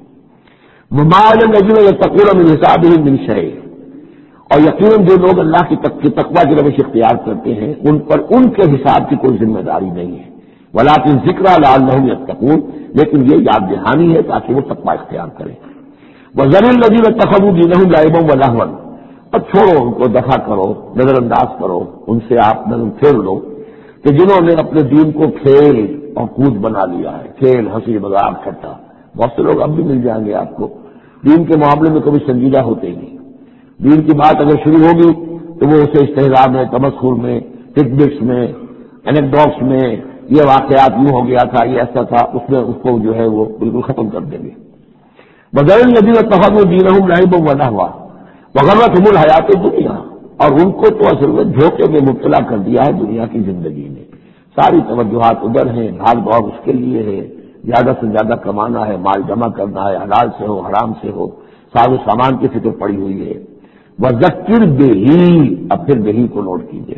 وما علی الذین یتقون من حسابهم من شیء، اور یقیناً جو لوگ اللہ کی تقویٰ کی روش اختیار کرتے ہیں ان پر ان کے حساب کی کوئی ذمہ داری نہیں ہے. ولکن ذکریٰ لعلہم یتقون، لیکن یہ یاد دہانی ہے تاکہ وہ تقویٰ اختیار کریں. وذر الذین اتخذوا دینہم لعبا ولہوا، اور چھوڑو ان کو، دفع کرو، نظر انداز کرو، ان سے آپ نظر پھیر لو کہ جنہوں نے اپنے دین کو کھیل اور کود بنا لیا ہے. کھیل، ہنسی مذاق، ٹھٹا. بہت سے لوگ اب بھی مل جائیں گے آپ کو دین کے معاملے میں کبھی سنجیدہ ہوتے ہی نہیں. دین کی بات اگر شروع ہوگی تو وہ اسے استہزاء میں، تمسخر میں، ٹک بکس میں، اینیکڈوٹس میں، یہ واقعات یوں ہو گیا تھا، یہ ایسا تھا، اس میں اس کو جو ہے وہ بالکل ختم کر دیں گے. وذر الذین اتخذوا دینہم لعبا ولہوا وغرتہم الحیات الدنیا، اور ان کو تو اصل میں دھوکے میں مبتلا کر دیا ہے دنیا کی زندگی نے. ساری توجہات ادھر ہیں، بھاگ دوڑ اس کے لیے ہے، زیادہ سے زیادہ کمانا ہے، مال جمع کرنا ہے، حلال سے ہو حرام سے ہو، ساز و سامان کی فکر پڑی ہوئی ہے. وذکر بہ، اب پھر بہ کو نوٹ کیجیے،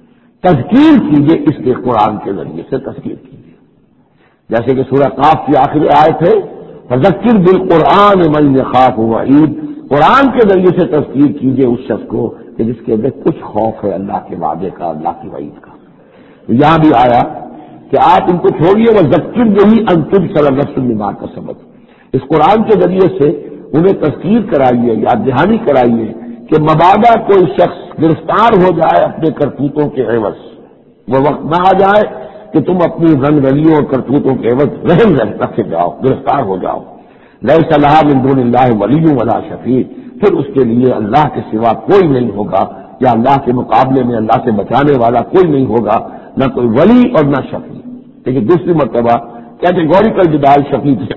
تذکیر کیجیے اس کے قرآن کے ذریعے سے تذکیر کیجیے. جیسے کہ سورہ قاف کی آخری آیت ہے فذکر بالقرآن من یخاف وعید، قرآن کے ذریعے سے تذکیر کیجیے اس شخص کو کہ جس کے اندر کچھ خوف ہے اللہ کے وعدے کا، اللہ کی وعید کا. یہاں بھی آیا کہ آپ ان کو چھوڑیے، وذکر بہ ان تبصر نفس بما کسبت، اس قرآن کے ذریعے سے انہیں تذکیر کرائیے، یاد دہانی کرائیے کہ مبادا کوئی شخص گرفتار ہو جائے اپنے کرتوتوں کے عوض، وہ وقت نہ آ جائے کہ تم اپنی رنگ رلیوں اور کرتوتوں کے عوض رحم رکھے جاؤ، گرفتار ہو جاؤ. لیس لہا من دون اللہ ولی ولا شفیع، پھر اس کے لیے اللہ کے سوا کوئی نہیں ہوگا، یا اللہ کے مقابلے میں اللہ سے بچانے والا کوئی نہیں ہوگا، نہ کوئی ولی اور نہ شفیع. لیکن دوسری مرتبہ کیٹیگوریکل جدال شفیع سے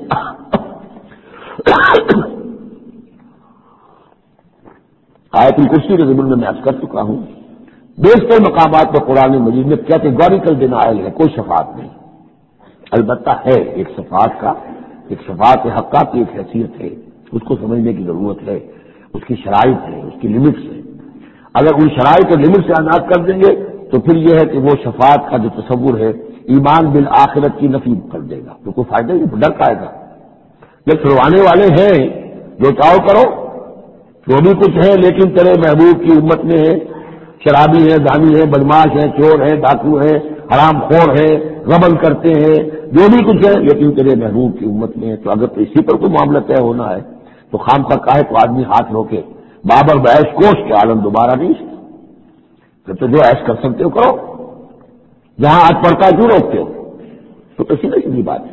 آیت الکرسی کے ضمن میں میں عرض کر چکا ہوں، بیشتر مقامات پر قرآن مجید میں کیٹیگوریکل ڈینائل ہے، کوئی شفاعت نہیں. البتہ ہے ایک شفاعت کا، ایک شفاعت حقہ کی ایک حیثیت ہے، اس کو سمجھنے کی ضرورت ہے، اس کی شرائط ہے، اس کی لمٹس ہے. اگر ان شرائط اور لمٹ سے آزاد کر دیں گے تو پھر یہ ہے کہ وہ شفاعت کا جو تصور ہے ایمان بالآخرت کی نفی کر دے گا، تو کوئی فائدہ نہیں، ڈر پائے گا. یہ چھڑوانے والے ہیں، جو چاہو کرو، جو بھی کچھ ہے، لیکن تیرے محبوب کی امت میں ہے، شرابی ہے، زانی ہے، بدماش ہے، چور ہے، ڈاکو ہے، حرام خور ہے، غبن کرتے ہیں، جو بھی کچھ ہے، لیکن تیرے محبوب کی امت میں ہے. تو اگر تو اسی پر کوئی معاملہ طے ہونا ہے تو خام کا کہے تو آدمی ہاتھ روکے، بابر بحث کوش کے عالم دوبارہ نہیں. پھر تو جو ایش کر سکتے ہو کرو، جہاں آج پڑتا ہے کیوں روکتے ہو؟ تو کسی نہ سیدھی بات ہے.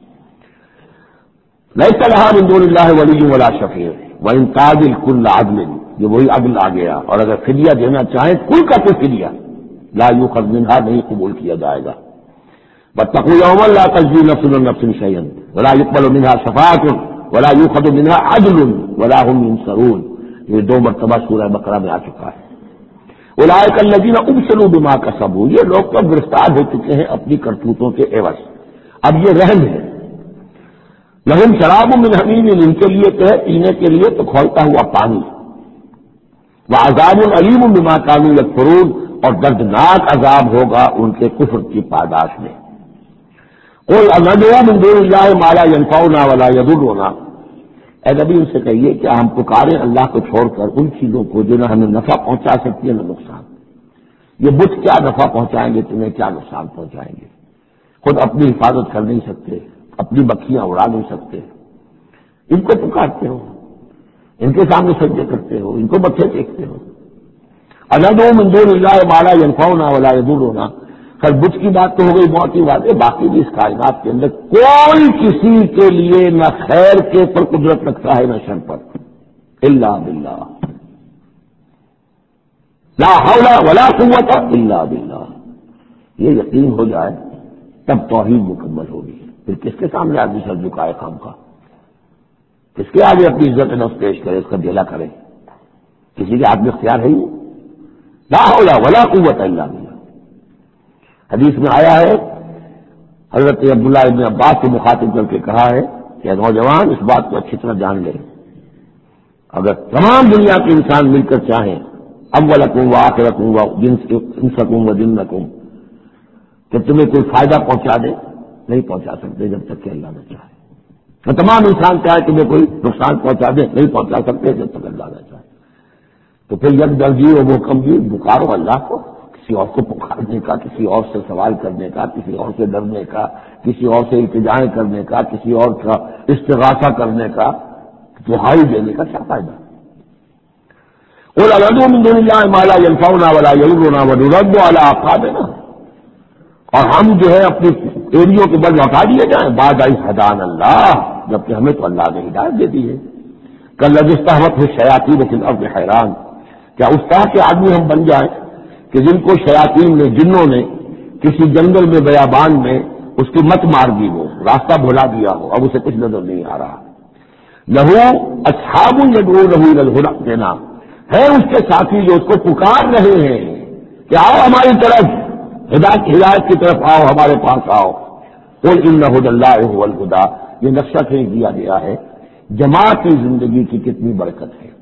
لیس لہا من دون اللہ ولی ولا شفیع وان تعدل کل عدل، یہ وہی عدل آ گیا. اور اگر فدیہ دینا چاہیں کل کا تو فدیہ لا یؤخذ منہا، نہیں قبول کیا جائے گا. واتقوا یوما لا تجزی نفس عن نفس شیئا ولا یقبل منہا شفاعۃ ولا یؤخذ منہا عدل ولا هم ینصرون. یہ دو مرتبہ سورہ بقرہ میں آ چکا ہے. اولئک الذین ابسلوا بما کسبوا، یہ لوگ تو گرفتار ہو چکے ہیں اپنی کرتوتوں کے عوض. اب یہ رحم ہے. لہم شراب من حمیم، ان کے لیے تو ہے پینے کے لیے تو کھولتا ہوا پانی. وعذاب علیم بما کانوا یکفرون، اور دردناک عذاب ہوگا ان کے کفر کی پاداش میں. قل اندعو من دون اللہ ما لا ينفعنا ولا يضرنا، اے نبی ان سے کہیے کیا ہم پکاریں اللہ کو چھوڑ کر ان چیزوں کو جو نہ ہمیں نفع پہنچا سکتی ہے نہ نقصان. یہ بت کیا نفع پہنچائیں گے تمہیں، کیا نقصان پہنچائیں گے؟ خود اپنی حفاظت کر نہیں سکتے، اپنی بکیاں اڑا نہیں سکتے. ان کو پکارتے ہو، ان کے سامنے سجدے کرتے ہو، ان کو متھے ٹیکتے ہو. اندعو من دون اللہ ما لا ينفعنا ولا يضرنا، خیر بت کی بات تو ہو گئی موت کی بات ہے. باقی بھی اس کائنات کے اندر کوئی کسی کے لیے نہ خیر کے پر قدرت رکھتا ہے نہ شر پر، الا باللہ. لا حول ولا قوت الا باللہ. یہ یقین ہو جائے تب توحید مکمل ہوگی. پھر کس کے سامنے آدمی سر جھکائے خام کا، کس کے آگے اپنی عزت نفس پیش کرے، اس کا دھیلا کرے؟ کسی کے ہاتھ میں اختیار ہے ہی. لا حول ولا قوت الا باللہ. حدیث میں آیا ہے، حضرت عبداللہ ابن عباس کو مخاطب کر کے کہا ہے کہ نوجوان اس بات کو اچھی طرح جان لے اگر تمام دنیا کے انسان مل کر چاہیں اولکم و آخرکم و انسکم و جنکم کہ تمہیں کوئی فائدہ پہنچا دے، نہیں پہنچا سکتے جب تک کہ اللہ نہ چاہے. تو تمام انسان چاہے تمہیں کوئی نقصان پہنچا دے، نہیں پہنچا سکتے جب تک اللہ نہ چاہے. تو پھر یک درجی و محکم جی پکارو اللہ کو، کسی اور کو پکارنے کا، کسی اور سے سوال کرنے کا، کسی اور سے ڈرنے کا، کسی اور سے التجائیں کرنے کا، کسی اور کا استغاثہ کرنے کا، دہائی دینے کا کیا فائدہ؟ قل اندعو من دون اللہ ما لا ينفعنا ولا يضرنا ونرد على اعقابنا، اور ہم جو ہے اپنی ایڑیوں کے بل لوٹا دیے جائیں بعد از ہدانا اللہ، جبکہ ہمیں تو اللہ نے ہدایت دے دی ہے. کالذی استہوته الشیاطین فی الارض حیران، کیا اس طرح کے آدمی ہم بن جائیں کہ جن کو شیاطین نے، جنوں نے کسی جنگل میں بیابان میں اس کی مت مار دی ہو، راستہ بھلا دیا ہو، اب اسے کچھ نظر نہیں آ رہا. لہو اصحاب یدعونہ الی الہدی ائتنا، ہے اس کے ساتھی جو اس کو پکار رہے ہیں کہ آؤ ہماری طرف، ہدایت ہدایت کی طرف آؤ، ہمارے پاس آؤ. قل ان ھدی اللہ ھو الھدی، یہ نقشہ کھینچ دیا گیا ہے جماعتی زندگی کی کتنی برکت ہے.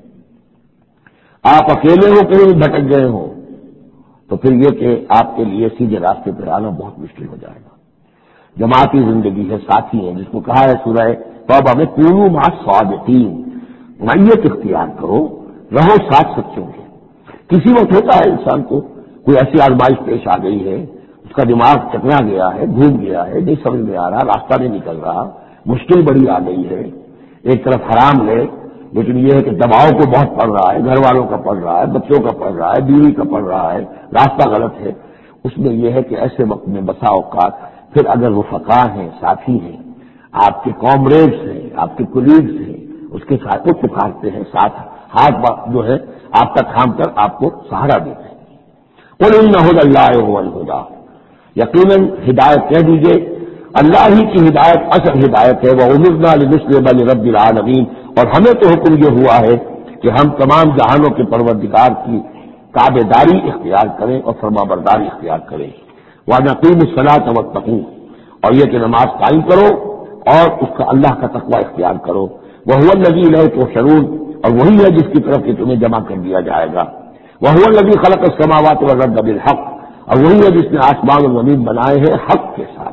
آپ اکیلے ہو کہیں بھٹک گئے ہو تو پھر یہ کہ آپ کے لیے سیدھے راستے پر آنا بہت مشکل ہو جائے گا. جماعتی زندگی ہے، ساتھی ہے، جس کو کہا ہے سورہ توبہ میں کونوا مع الصادقین، معیت اختیار کرو، رہو ساتھ سچوں کے. کسی وقت ہوتا ہے انسان کو کوئی ایسی آزمائش پیش آ گئی ہے، اس کا دماغ چکنا گیا ہے، گھوم گیا ہے، نہیں سمجھ میں آ رہا، راستہ نہیں نکل رہا، مشکل بڑی آ گئی ہے. ایک طرف حرام ہے، لیکن یہ ہے کہ دباؤ کو بہت پڑ رہا ہے، گھر والوں کا پڑ رہا ہے، بچوں کا پڑ رہا ہے، بیوی کا پڑ رہا ہے، راستہ غلط ہے. اس میں یہ ہے کہ ایسے وقت میں بسا اوقات پھر اگر وہ رفقا ہیں، ساتھی ہیں، آپ کے کامریڈس ہیں، آپ کے کولیگز ہیں، اس کے ساتھ وہ پکارتے ہیں، ساتھ ہاتھ جو ہے آپ کا تھام کر آپ کو سہارا دیتے ہیں. قل ان ھدی اللہ ھو الھدی، یقیناً ہدایت کہہ دیجیے اللہ ہی کی ہدایت اصل ہدایت ہے. وَأُمِرْنَا لِنُسْلِمَ لِرَبِّ الْعَالَمِينَ، اور ہمیں تو حکم یہ ہوا ہے کہ ہم تمام جہانوں کے پروردگار کی تابع داری اختیار کریں اور فرما برداری اختیار کریں. وَنَقِيمُ الصَّلَاةَ وَاتَّقُوهُ، اور یہ کہ نماز قائم کرو اور اس کا اللہ کا تقوی اختیار کرو. وَهُوَ الَّذِي إِلَيْهِ تُحْشَرُونَ، اور وہی ہے جس کی طرف کہ تمہیں جمع کر دیا جائے گا. وَهُوَ الَّذِي خَلَقَ السَّمَاوَاتِ وَالْأَرْضَ بِالْحَقِّ، اور وہی ہے جس نے آسمان و زمین بنائے ہیں حق کے ساتھ.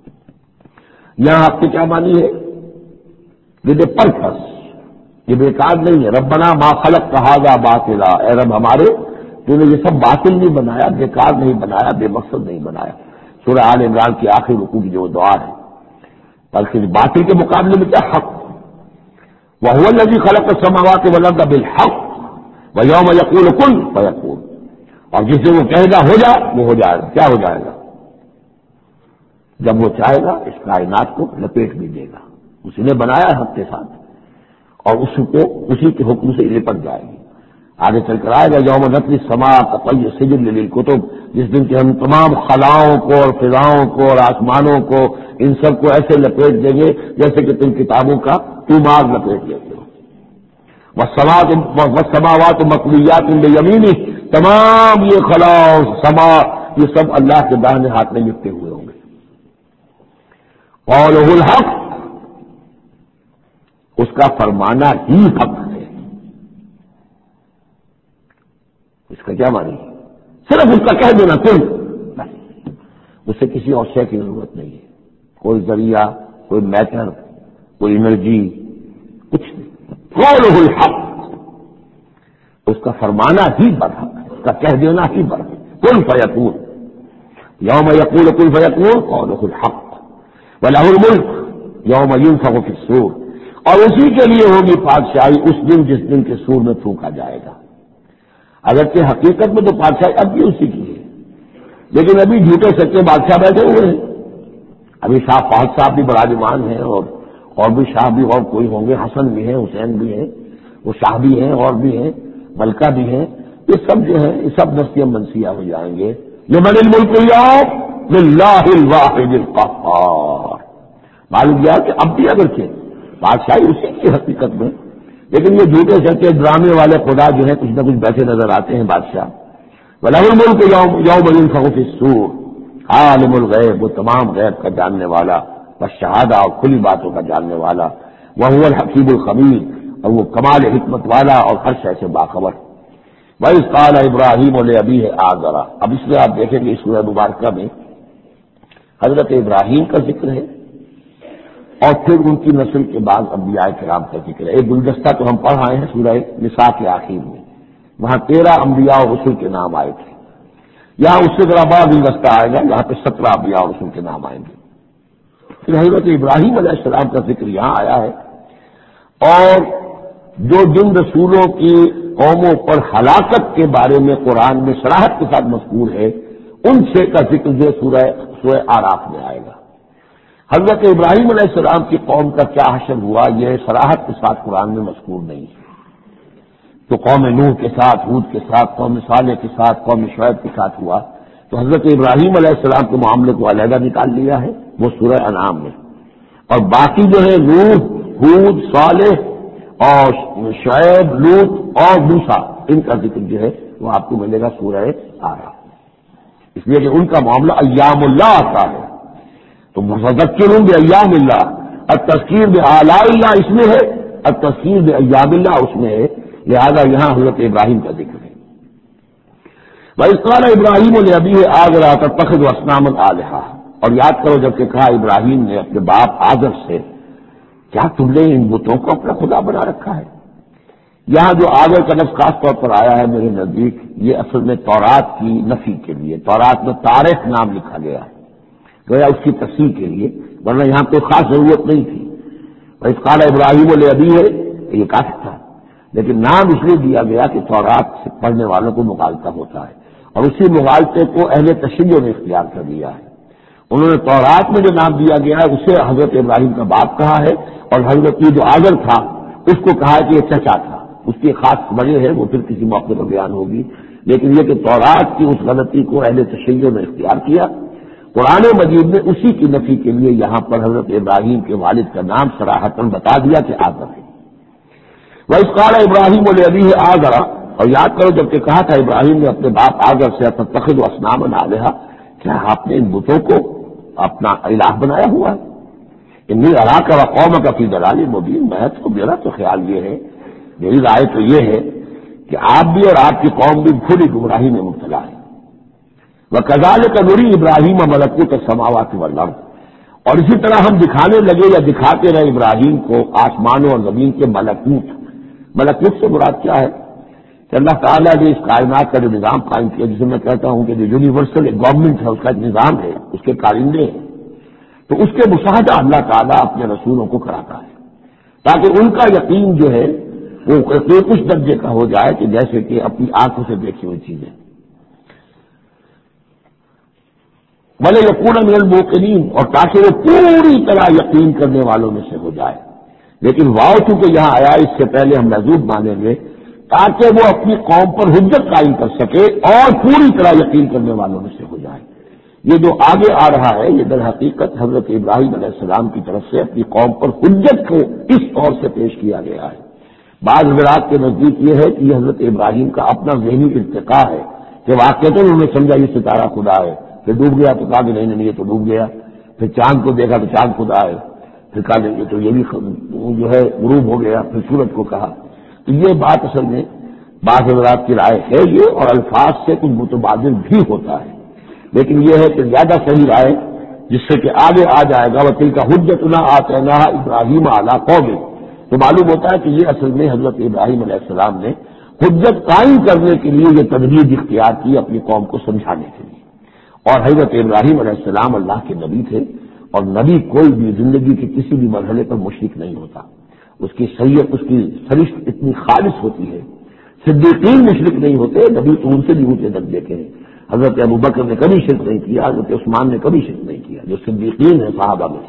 یہاں حق کی کیا معنی ہے؟ ود اے پرپس، یہ بیکار نہیں ہے. ربنا ما خلقت ھذا باطلا، اے رب ہمارے تو نے یہ سب باطل نہیں بنایا، بیکار نہیں بنایا، بے مقصد نہیں بنایا. سورہ آل عمران کی آخری رکوع کی جو دعا ہے، بلکہ باطل کے مقابلے میں کیا حق. وَهُوَ الَّذِي خَلَقَ السَّمَاوَاتِ وَالْأَرْضَ بِالْحَقِّ وَيَوْمَ يَقُولُ كُن فَيَكُونُ، اور جس سے وہ کہے گا ہو جا، وہ ہو جائے گا. کیا ہو جائے گا؟ جب وہ چاہے گا اس کائنات کو لپیٹ بھی دے گا. اسی نے بنایا حق کے ساتھ اور اس کو اسی کے حکم سے لپٹ جائے گی. آگے چل کر آئے گا یوم نطوی السماء کطی السجل للکتب، جس دن کہ ہم تمام خلاؤں کو اور فضاؤں کو اور آسمانوں کو ان سب کو ایسے لپیٹ دیں گے جیسے کہ تم کتابوں کا تومار لپیٹ لیتے ہو. والسماوات مطویات بیمینہ، تمام یہ خلاؤں سما یہ سب اللہ کے داہنے ہاتھ میں لپٹے ہوئے ہوں گے. قولہ الحق، اس کا فرمانا ہی حق ہے. اس کا کیا معنی ہے؟ صرف اس کا کہہ دینا تم، اسے کسی اور شے کی ضرورت نہیں ہے. کوئی ذریعہ، کوئی میٹر، کوئی انرجی، کچھ نہیں. قولہ الحق، اس کا فرمانا ہی برحق ہے، اس کا کہہ دینا ہی برحق ہے. کن فیکون، یوم یقول کن فیکون قولہ الحق. وَلَهُ الْمُلْكُ یوم يُنفَخُ فِي الصُّورِ، اور اسی کے لیے ہوگی بادشاہی اس دن جس دن کے سور میں پھونکا جائے گا. اگرچہ حقیقت میں تو بادشاہی اب بھی اسی کی ہے، لیکن ابھی جھوٹے سچے بادشاہ بیٹھے ہوئے ہیں. ابھی شاہ فہد صاحب بھی براجمان ہیں، اور اور بھی شاہ بھی اور کوئی ہوں گے، حسن بھی ہیں، حسین بھی ہیں، وہ شاہ بھی ہیں اور بھی ہیں، ملکہ بھی ہیں. یہ سب جو ہے یہ سب نسیہ منسیہ ہو جائیں گے. لمن الملک اليوم للہ الواحد القہار. معلوم کیا کہ اب بھی اگرچہ بادشاہی اسی کی حقیقت میں، لیکن یہ جھوٹے سچے ڈرامے والے خدا جو ہے کچھ نہ کچھ بیٹھے نظر آتے ہیں بادشاہ. وَلَهُ الْمُلْكُ يَوْمَ يُنفَخُ فِي الصُّورِ، عالم الغیب، وہ تمام غیب کا جاننے والا، والشہادہ، اور کھلی باتوں کا جاننے والا. وَهُوَ الْحَكِيمُ الْخَبِيرُ، اور وہ کمال حکمت والا اور ہر شے سے باخبر. وَإِذْ قَالَ إِبْرَاهِيمُ لِأَبِيهِ آزَرَ. اب اس میں آپ دیکھیں گے اس سورہ مبارکہ میں حضرت ابراہیم کا ذکر ہے اور پھر ان کی نسل کے بعد انبیاء کرام کا ذکر ہے. ایک گلدستہ تو ہم پڑھ آئے ہیں سورہ نساء کے آخر میں، وہاں تیرہ انبیاء اور رسل کے نام آئے تھے. یہاں اس سے ذرا بڑا گلدستہ آئے گا، یہاں پہ سترہ انبیاء اور رسل کے نام آئیں گے. پھر حضرت ابراہیم علیہ السلام کا ذکر یہاں آیا ہے، اور جو جن رسولوں کی قوموں پر ہلاکت کے بارے میں قرآن میں صراحت کے ساتھ مذکور ہے، ان سے کا ذکر جو سورہ سورہ آراف میں آئے گا. حضرت ابراہیم علیہ السلام کی قوم کا کیا حشر ہوا یہ صراحت کے ساتھ قرآن میں مذکور نہیں ہے. تو قوم نوح کے ساتھ، ہود کے ساتھ، قوم صالح کے ساتھ، قوم شعیب کے ساتھ ہوا، تو حضرت ابراہیم علیہ السلام کے معاملے کو علیحدہ نکال لیا ہے وہ سورہ انعام میں. اور باقی جو ہے نوح، ہود، صالح اور شعیب، لوط اور موسیٰ، ان کا ذکر جو ہے وہ آپ کو ملے گا سورہ آراف، اس لیے کہ ان کا معاملہ ایام اللہ آتا ہے. تو مذکرون بایام اللہ، التذکیر بآلاء اللہ اس میں ہے، التذکیر بایام اللہ اس میں ہے، لہذا یہاں حضرت ابراہیم کا ذکر ہے. وَإِذْ قَالَ إِبْرَاهِيمُ لِأَبِيهِ آزَرَ أَتَتَّخِذُ أَصْنَامًا آلِهَةً. اور یاد کرو جب کہ کہا ابراہیم نے اپنے باپ آزر سے، کیا تم نے ان بتوں کو اپنا خدا بنا رکھا ہے؟ یہاں جو آزر کا لفظ خاص طور پر آیا ہے میرے نزدیک، یہ اصل میں تورات کی نفی کے لیے، تورات میں تاریخ نام لکھا گیا ہے گویا اس کی تفسیر کے لیے، ورنہ یہاں کوئی خاص ضرورت نہیں تھی. وَإِذْ قَالَ إِبْرَاهِيمُ لِأَبِيهِ یہ کافی تھا، لیکن نام اس لیے دیا گیا کہ تورات سے پڑھنے والوں کو مغالطہ ہوتا ہے، اور اسی مغالطے کو اہل تشیع نے اختیار کر لیا ہے. انہوں نے تورات میں جو نام دیا گیا ہے اسے حضرت ابراہیم کا باپ کہا ہے، اور حضرت جو آزر تھا اس کو کہا ہے کہ یہ چچا تھا. اس کی خاص وجہ ہے وہ پھر کسی موقع پر بیان ہوگی، لیکن یہ کہ تورات کی اس غلطی کو اہل تشیع نے اختیار کیا. قرآن مجید نے اسی کی نفی کے لیے یہاں پر حضرت ابراہیم کے والد کا نام صراحتاً بتا دیا کہ آزر ہے. وَإِذْ قَالَ إِبْرَاهِيمُ لِأَبِيهِ آزَرَ. اور یاد کرو جب کہ کہا تھا ابراہیم نے اپنے باپ آزر سے أَتَتَّخِذُ أَصْنَامًا آلِهَةً، کیا آپ نے ان بتوں کو اپنا الہ بنایا ہوا ہے؟ انی اراک وقومک فی ضلال مبین. میں تو میرا تو خیال یہ ہے، میری رائے تو یہ ہے کہ آپ بھی اور آپ کی قوم بھی کھلی گمراہی میں مبتلا ہے. وَكَذَلِكَ نُرِي إِبْرَاهِيمَ مَلَكُوتَ السَّمَاوَاتِ وَالْأَرْضِ. اور اسی طرح ہم دکھانے لگے یا دکھاتے رہے ابراہیم کو آسمانوں اور زمین کے ملکوت. ملکوت سے مراد کیا ہے کہ اللہ تعالیٰ نے اس کائنات کا جو نظام قائم کیا، جسے میں کہتا ہوں کہ جو یونیورسل گورنمنٹ ہے، اس کا ایک نظام ہے، اس کے کارندے ہیں، تو اس کے مشاہدہ اللہ تعالیٰ اپنے رسولوں کو کراتا ہے تاکہ ان کا یقین جو ہے وہ اس درجے کا ہو جائے کہ جیسے کہ اپنی آنکھوں سے دیکھی ہوئی چیزیں. بھلے یقون من الموقنین، اور تاکہ وہ پوری طرح یقین کرنے والوں میں سے ہو جائے. لیکن واؤ چونکہ یہاں آیا، اس سے پہلے ہم محدود مانیں گے تاکہ وہ اپنی قوم پر حجت قائم کر سکے اور پوری طرح یقین کرنے والوں میں سے ہو جائے. یہ جو آگے آ رہا ہے یہ در حقیقت حضرت ابراہیم علیہ السلام کی طرف سے اپنی قوم پر حجت کو اس طور سے پیش کیا گیا ہے. بعض حضرات کے نزدیک یہ ہے کہ یہ حضرت ابراہیم کا اپنا ذہنی ارتقاء ہے کہ واقعتاً انہوں نے سمجھا یہ ستارہ خدا ہے، پھر ڈوب گیا تو کہا کہ نہیں نہیں یہ تو ڈوب گیا، پھر چاند کو دیکھا تو چاند خدا ہے، پھر کہا یہ تو یہ بھی جو ہے غروب ہو گیا، پھر سورج کو کہا. تو یہ بات اصل میں بعض حضرات کی رائے ہے یہ، اور الفاظ سے کچھ متبادل بھی ہوتا ہے، لیکن یہ ہے کہ زیادہ صحیح رائے جس سے کہ آگے آ جائے گا وَتِلْكَ حُجَّتُنَا آتَيْنَاهَا إِبْرَاهِيمَ عَلَىٰ قَوْمِهِ. تو معلوم ہوتا ہے کہ یہ اصل میں حضرت ابراہیم علیہ السلام نے حجت قائم کرنے کے لیے یہ تدبیر اختیار کی اپنی قوم کو سمجھانے کے لیے. اور حضرت ابراہیم علیہ السلام اللہ کے نبی تھے، اور نبی کوئی بھی زندگی کے کسی بھی مرحلے پر مشرک نہیں ہوتا. اس کی سید اس کی سرشت اتنی خالص ہوتی ہے. صدیقین مشرک نہیں ہوتے، نبی تو ان سے بھی اونچے درجے کے ہیں. حضرت ابوبکر نے کبھی شرک نہیں کیا، حضرت عثمان نے کبھی شرک نہیں کیا، جو صدیقین ہیں صحابہ میں.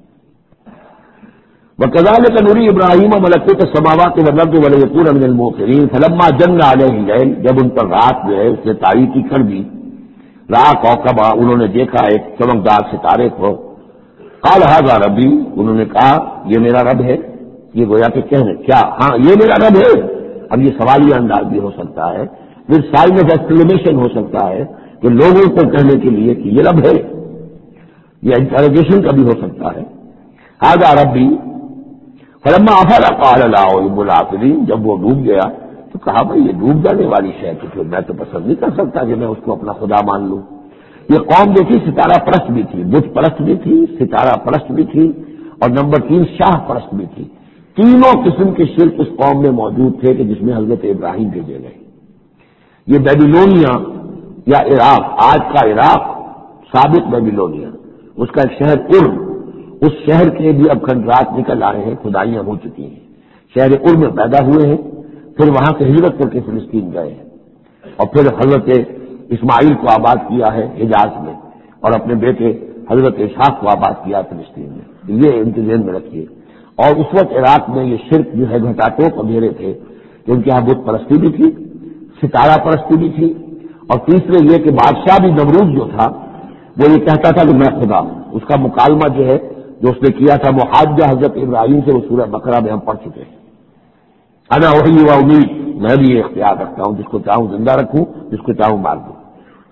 وَكَذَلِكَ نُرِي إِبْرَاهِيمَ مَلَكُوتَ السَّمَاوَاتِ وَالْأَرْضِ وَلِيَكُونَ مِنَ الْمُوقِنِينَ فَلَمَّا جَنَّ عَلَيْهِ اللَّيْلُ. جب ان پر رات جو ہے اس نے تاریکی کر دی، رأى كوكبا، انہوں نے دیکھا ایک چمکدار ستارے کو. قال هذا ربي، انہوں نے کہا یہ میرا رب ہے. یہ گویا کہ کہنے کیا ہاں یہ میرا رب ہے. اب یہ سوالیہ انداز بھی ہو سکتا ہے، پھر سائن آف ایکسکلیمیشن ہو سکتا ہے کہ لوگوں کو کہنے کے لیے کہ یہ رب ہے، یہ انٹروگیشن کا بھی ہو سکتا ہے. هذا ربي فلما افل قال لا احب الافلین، جب وہ ڈوب گیا تو کہا بھائی یہ ڈوب جانے والی شے تو پھر میں تو پسند نہیں کر سکتا کہ میں اس کو اپنا خدا مان لوں۔ یہ قوم جو تھی ستارہ پرست بھی تھی، بت پرست بھی تھی، ستارہ پرست بھی تھی، اور نمبر تین شاہ پرست بھی تھی۔ تینوں قسم کے شرک اس قوم میں موجود تھے کہ جس میں حضرت ابراہیم بھیجے گئے۔ یہ بیبیلونیا یا عراق، آج کا عراق، سابق بیبیلونیا، اس کا ایک شہر ار، اس شہر کے بھی اب کھنڈرات نکل آئے ہیں، کھدائیاں ہو چکی ہیں۔ شہر ار میں پیدا ہوئے ہیں، پھر وہاں سے ہجرت کر کے فلسطین گئے ہیں، اور پھر حضرت اسماعیل کو آباد کیا ہے حجاز میں، اور اپنے بیٹے حضرت اسحاق کو آباد کیا فلسطین میں۔ یہ ان کے ذہن میں رکھیے۔ اور اس وقت عراق میں یہ شرک جو ہے گھٹاٹوپ اندھیرے تھے کہ ان کے یہاں بت پرستی بھی تھی، ستارہ پرستی بھی تھی، اور تیسرے یہ کہ بادشاہ بھی نمرود جو تھا وہ یہ کہتا تھا کہ میں خدا ہوں۔ اس کا مکالمہ جو ہے جو اس نے کیا تھا محاجہ حضرت ابراہیم سے، وہ سورہ بقرہ میں ہم پڑھ چکے ہیں۔ انا احیی و امید، میں بھی یہ اختیار رکھتا ہوں، جس کو چاہوں زندہ رکھوں، جس کو چاہوں مار دوں۔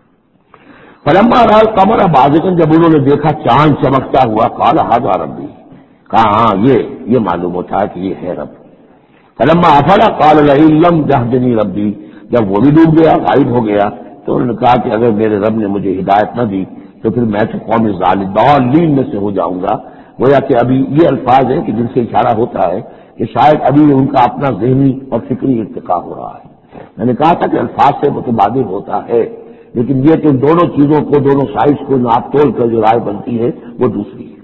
فلما رأى القمر بازغا، جب انہوں نے دیکھا چاند چمکتا ہوا، قال ھذا ربی، کہا ہاں یہ یہ معلوم ہوتا ہے کہ یہ ہے رب۔ فلما افل قال لئن لم يهدني ربی، جب وہ بھی ڈوب گیا، غائب ہو گیا، تو انہوں نے کہا کہ اگر میرے رب نے مجھے ہدایت نہ دی تو پھر میں تو قوم ضالین میں سے ہو جاؤں گا۔ گویا کہ ابھی یہ الفاظ ہیں کہ جن سے اشارہ ہوتا ہے کہ شاید ابھی ان کا اپنا ذہنی اور فکری ارتقاء ہو رہا ہے۔ میں نے کہا تھا کہ الفاظ سے متبادل ہوتا ہے، لیکن یہ کہ دونوں چیزوں کو، دونوں سائز کو ناپ تول کر جو رائے بنتی ہے وہ دوسری ہے۔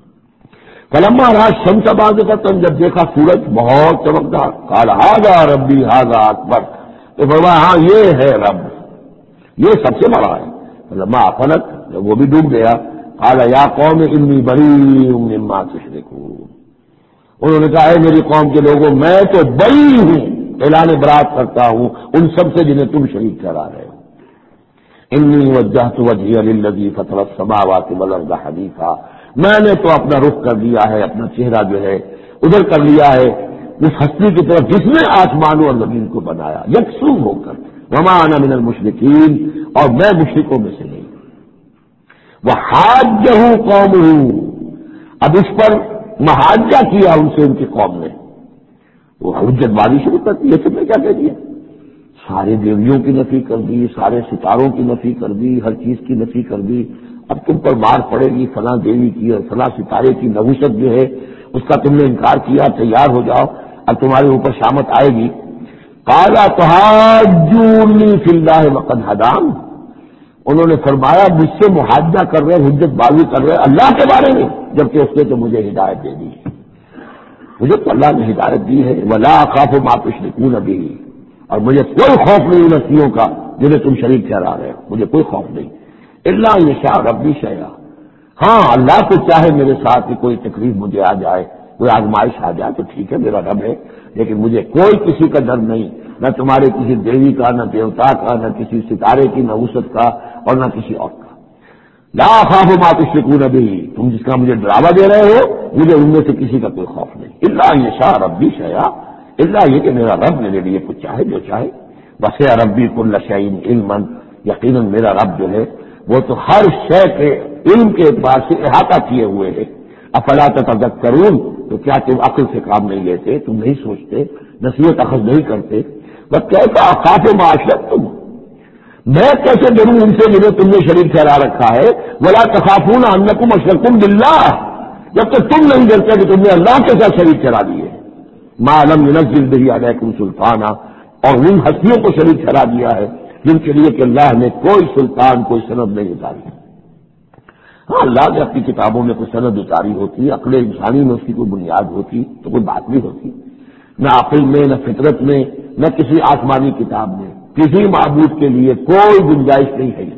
فلما رأى الشمس بازغة، جب دیکھا سورج بہت چمکدار، قال ھذا ربی ھذا اکبر، تو فرمایا ہاں یہ ہے رب، یہ سب سے بڑا ہے۔ فلما افلت، جب وہ بھی ڈوب گیا، قال یا قوم انی بریء مما تشرکون، انہوں نے کہا اے میری قوم کے لوگوں میں تو بری ہوں، اعلان برات کرتا ہوں ان سب سے جنہیں تم شریک ٹھہرا رہے ہو۔ انی وجہت وجہی للذی فطر السماوات والارض حنیفا، میں نے تو اپنا رخ کر دیا ہے، اپنا چہرہ جو ہے ادھر کر لیا ہے اس ہستی کی طرف جس نے آسمانوں اور زمین کو بنایا یکسو ہو کر، وما انا من المشرکین، اور میں مشرکوں میں سے نہیں۔ وحاجہ قومہ، اب اس پر محاجہ کیا ان سے ان کی قوم نے، وہ حجت بازی شروع کر دی، یہ تم نے کیا کہہ دیا؟ سارے دیویوں کی نفی کر دی، سارے ستاروں کی نفی کر دی، ہر چیز کی نفی کر دی، اب تم پر مار پڑے گی فلاں دیوی کی اور فلاں ستارے کی نحوست جو ہے اس کا تم نے انکار کیا، تیار ہو جاؤ اب تمہارے اوپر شامت آئے گی۔ قال تحاجونی فی اللہ وقد ہدان، انہوں نے فرمایا مجھ سے محاجہ کر رہے، حجت بازی کر رہے اللہ کے بارے میں، جبکہ اس نے تو مجھے ہدایت دے دی، مجھے تو اللہ نے ہدایت دی ہے۔ ولا اخاف ما تشركون به، اور مجھے کوئی خوف نہیں ان چیزوں کا جنہیں تم شریک ٹھہرا رہے ہو، مجھے کوئی خوف نہیں۔ الا یشاء ربی شیئا، ہاں اللہ کو چاہے میرے ساتھ کہ کوئی تکلیف مجھے آ جائے، کوئی آزمائش آ جائے تو ٹھیک ہے میرا رب ہے، لیکن مجھے کوئی کسی کا ڈر نہیں، نہ تمہارے کسی دیوی کا، نہ دیوتا کا، نہ کسی ستارے کی نحوست کا، اور نہ کسی اور کا۔ لا اخاف ما تشركون به، تم جس کا مجھے ڈراوا دے رہے ہو مجھے ان میں سے کسی کا کوئی خوف نہیں۔ الا یشاء ربی شیئا، الا یہ کہ میرا رب میرے لیے کچھ چاہے جو چاہے۔ وسع ربی کل شیء علما، یقیناً میرا رب جو ہے وہ تو ہر شے کے علم کے اعتبار سے احاطہ کیے ہوئے ہے۔ افلا تتذکرون، تو کیا تم عقل سے کام نہیں لیتے، تم نہیں سوچتے، نصیحت اخذ نہیں کرتے؟ بس کیسا اخاف معاشرت تم، میں کیسے ڈروں ان سے جنہیں تم نے شریک ٹھہرا رکھا ہے؟ ولا تخافون انکم اشرکتم باللہ، جب تک تم نہیں ڈرتے کہ تم نے اللہ کے ساتھ شریک ٹھہرا دیے، ما لم ينزل به علیکم سلطانا، اور ان ہستیوں کو شریک ٹھہرا دیا ہے جن کے لیے کہ اللہ نے کوئی سلطان، کوئی سند نہیں اتاری۔ ہاں اللہ نے اپنی کتابوں میں کوئی سند اتاری ہوتی، عقل انسانی میں اس کی کوئی بنیاد ہوتی تو کوئی بات نہیں ہوتی، نہ عقل میں، نہ فطرت میں، نہ کسی آسمانی کتاب میں کسی معبود کے لیے کوئی گنجائش نہیں ہے۔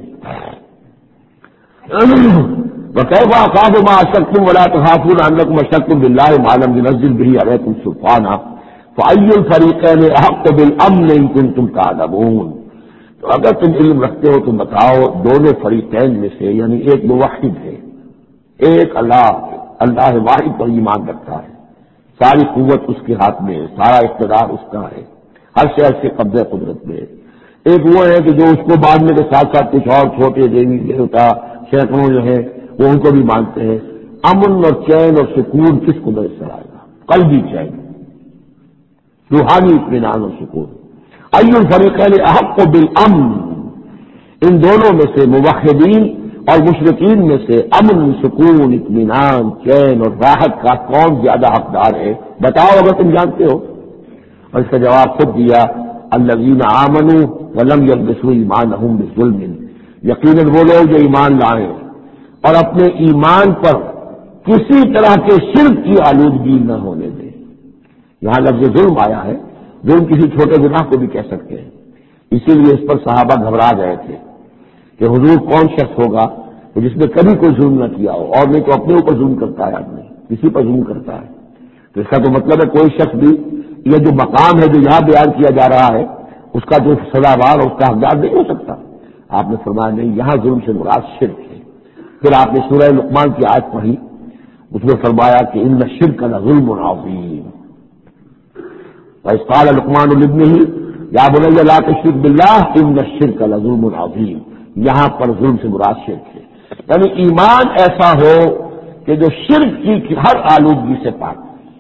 وَكَيْفَ أَخَافُ مَا أَشْرَكْتُمْ وَلَا تَخَافُونَ أَنَّكُمْ أَشْرَكْتُمْ بِاللَّهِ مَا لَمْ يُنَزِّلْ بِهِ عَلَيْكُمْ سُلْطَانًا فَأَيُّ الْفَرِيقَيْنِ أَحَقُّ بِالْأَمْنِ إِن كُنتُمْ تَعْلَمُونَ، تو اگر تم علم رکھتے ہو تو بتاؤ دونوں فریقین میں سے، یعنی ایک موحد ہے، ایک اللہ اللہ واحد پر ایمان رکھتا ہے، ساری قوت اس کے ہاتھ میں ہے، سارا اقتدار اس کا ہے، ہر شے اس کے قبضے قدرت میں ہے۔ ایک وہ ہے کہ جو اس کو ماننے کے ساتھ ساتھ کچھ اور چھوٹے دیوی دیوتا سینکڑوں جو ہیں وہ ان کو بھی مانتے ہیں۔ امن اور چین اور سکون کس کو میسر آئے گا؟ قلبی چین، روحانی اطمینان و سکون. ای الفریقین احق بالامن، ان دونوں میں سے موحدین اور مشرکین میں سے امن، سکون، اطمینان، چین اور راحت کا کون زیادہ حقدار ہے؟ بتاؤ اگر تم جانتے ہو. اور اس کا جواب خود دیا، الذین آمنوا ولم یلبسوا ایمانہم بظلم، یقیناً وہ لوگ جو ایمان لائے اور اپنے ایمان پر کسی طرح کے شرک کی آلودگی نہ ہونے دیں. یہاں لفظ ظلم آیا ہے، ظلم کسی چھوٹے گناہ کو بھی کہہ سکتے ہیں. اسی لیے اس پر صحابہ گھبرا گئے تھے کہ حضور کون شخص ہوگا کہ جس نے کبھی کوئی ظلم نہ کیا ہو، اور نہیں تو اپنے اوپر ظلم کرتا ہے آدمی، کسی پر ظلم کرتا ہے. تو اس کا تو مطلب ہے کوئی شخص بھی یہ جو مقام ہے جو یہاں بیان کیا جا رہا ہے اس کا جو سزاوار اور اس کا حقدار نہیں ہو سکتا. آپ نے فرمایا نہیں، یہاں ظلم سے مراد شرک ہے. پھر آپ نے سورہ لقمان کی آیت پڑھی، اس میں فرمایا کہ ان الشرک لظلم عظیم. وَإِذْ قَالَ لُقْمَانُ لِابْنِهِ يَا بُنَيَّ لَا تُشْرِكْ بِاللَّهِ إِنَّ الشِّرْكَ لَظُلْمٌ عَظِيمٌ. یہاں پر ظلم سے مراد شرک ہے، یعنی ایمان ایسا ہو کہ جو شرک کی ہر آلودگی سے پاک.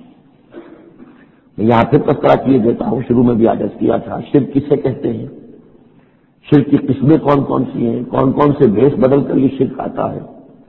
میں یہاں پھر تذکرہ کیے دیتا ہوں، شروع میں بھی عرض کیا تھا شرک کسے کہتے ہیں، شرک کی قسمیں کون کون سی ہیں، کون کون سے بھیس بدل کر یہ شرک آتا ہے.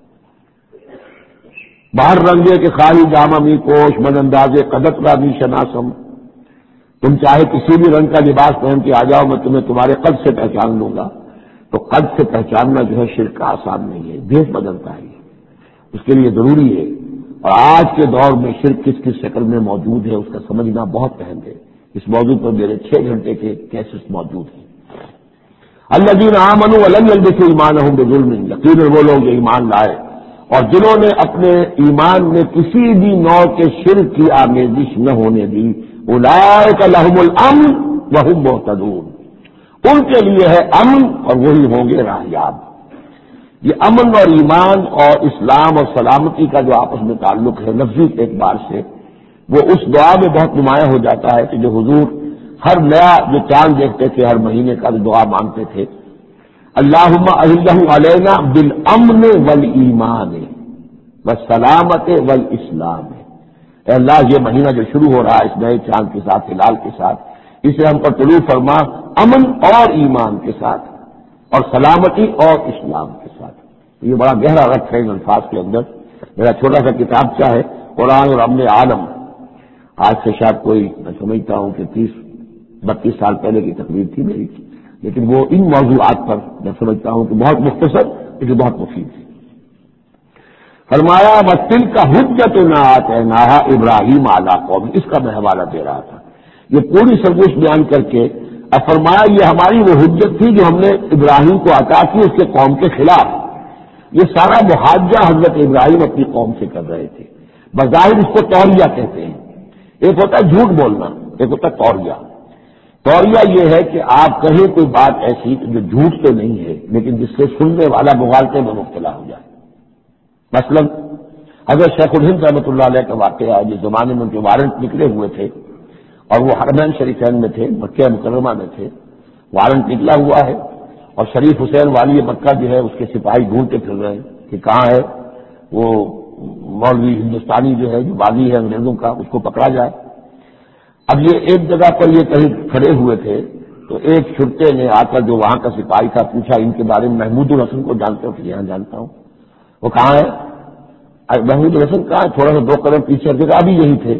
باہر رنگے کے خالی جامہ می پوش من اندازے قدت را می شناسم، تم چاہے کسی بھی رنگ کا لباس پہن کے آ جاؤ میں تمہیں تمہارے قد سے پہچان لوں گا. تو قد سے پہچاننا جو ہے شرک کا آسان نہیں ہے، بھیس بدلتا ہے. اس کے لیے ضروری ہے، اور آج کے دور میں شرک کس کس شکل میں موجود ہے اس کا سمجھنا بہت اہم ہے. اس موضوع پر میرے چھ گھنٹے کے کیسٹ موجود ہیں. الذین آمنوا ولم یلبسوا ایمانہم بظلم، یقیناً وہ لوگ جو ایمان لائے اور جنہوں نے اپنے ایمان میں کسی بھی نوع کے شرک کی آمیزش نہ ہونے دی، اولئک لہم الامن وہم مہتدون، ان کے لیے ہے امن اور وہی ہوں گے راہیاب. یہ امن اور ایمان اور اسلام اور سلامتی کا جو آپس میں تعلق ہے لفظی اعتبار سے، وہ اس دعا میں بہت نمایاں ہو جاتا ہے کہ جو حضور ہر نیا جو چاند دیکھتے تھے ہر مہینے کا دعا مانگتے تھے، اللہم اہلہ علینا بالامن والایمان والسلامت والاسلام. اے اللہ یہ مہینہ جو شروع ہو رہا ہے اس نئے چاند کے ساتھ، ہلال کے ساتھ، اسے ہم پر طلوع فرما امن اور ایمان کے ساتھ اور سلامتی اور اسلام کے ساتھ. یہ بڑا گہرا ربط ہے ان الفاظ کے اندر. میرا چھوٹا سا کتابچہ ہے قرآن اور امن عالم، آج سے شاید کوئی میں سمجھتا ہوں کہ تیس بتیس سال پہلے کی تقریر تھی میری، لیکن وہ ان موضوعات پر میں سمجھتا ہوں کہ بہت مختصر لیکن بہت مفید ہے. فرمایا وَتِلْكَ حُجَّتُنَا آتَيْنَاهَا إِبْرَاهِيمَ عَلَىٰ قَوْمِهِ، اس کا میں حوالہ دے رہا تھا. یہ پوری سرگوش بیان کر کے اب فرمایا یہ ہماری وہ حجت تھی جو ہم نے ابراہیم کو عطا کی اس کے قوم کے خلاف. یہ سارا محاجہ حضرت ابراہیم اپنی قوم سے کر رہے تھے. بظاہر اس کو توریہ کہتے ہیں. ایک ہوتا ہے جھوٹ بولنا، ایک ہوتا ہے توریہ. توریہ یہ ہے کہ آپ کہیں کوئی بات ایسی جو جھوٹ تو نہیں ہے لیکن جس سے سننے والا مغالطے میں مبتلا ہو جائے. مثلا حضرت شیخ الہند رحمۃ اللہ علیہ کا واقعہ ہے، جس زمانے میں ان کے وارنٹ نکلے ہوئے تھے اور وہ حرمین شریفین میں تھے، مکہ مکرمہ میں تھے، وارنٹ نکلا ہوا ہے اور شریف حسین والی مکہ جو ہے اس کے سپاہی ڈھونڈتے پھر رہے ہیں کہ کہاں ہے وہ مولوی ہندوستانی جو ہے جو باغی ہے انگریزوں کا، اس کو پکڑا جائے. اب یہ ایک جگہ پر یہ کہیں کھڑے ہوئے تھے تو ایک چھٹے نے آ کر جو وہاں کا سپاہی تھا پوچھا ان کے بارے میں محمود الحسن کو جانتے ہو؟ کہ یہاں جانتا ہوں. وہ کہاں ہے؟ محمود الحسن کہاں ہے؟ تھوڑا سا دو قدم پیچھے ہٹ کے ابھی یہی تھے.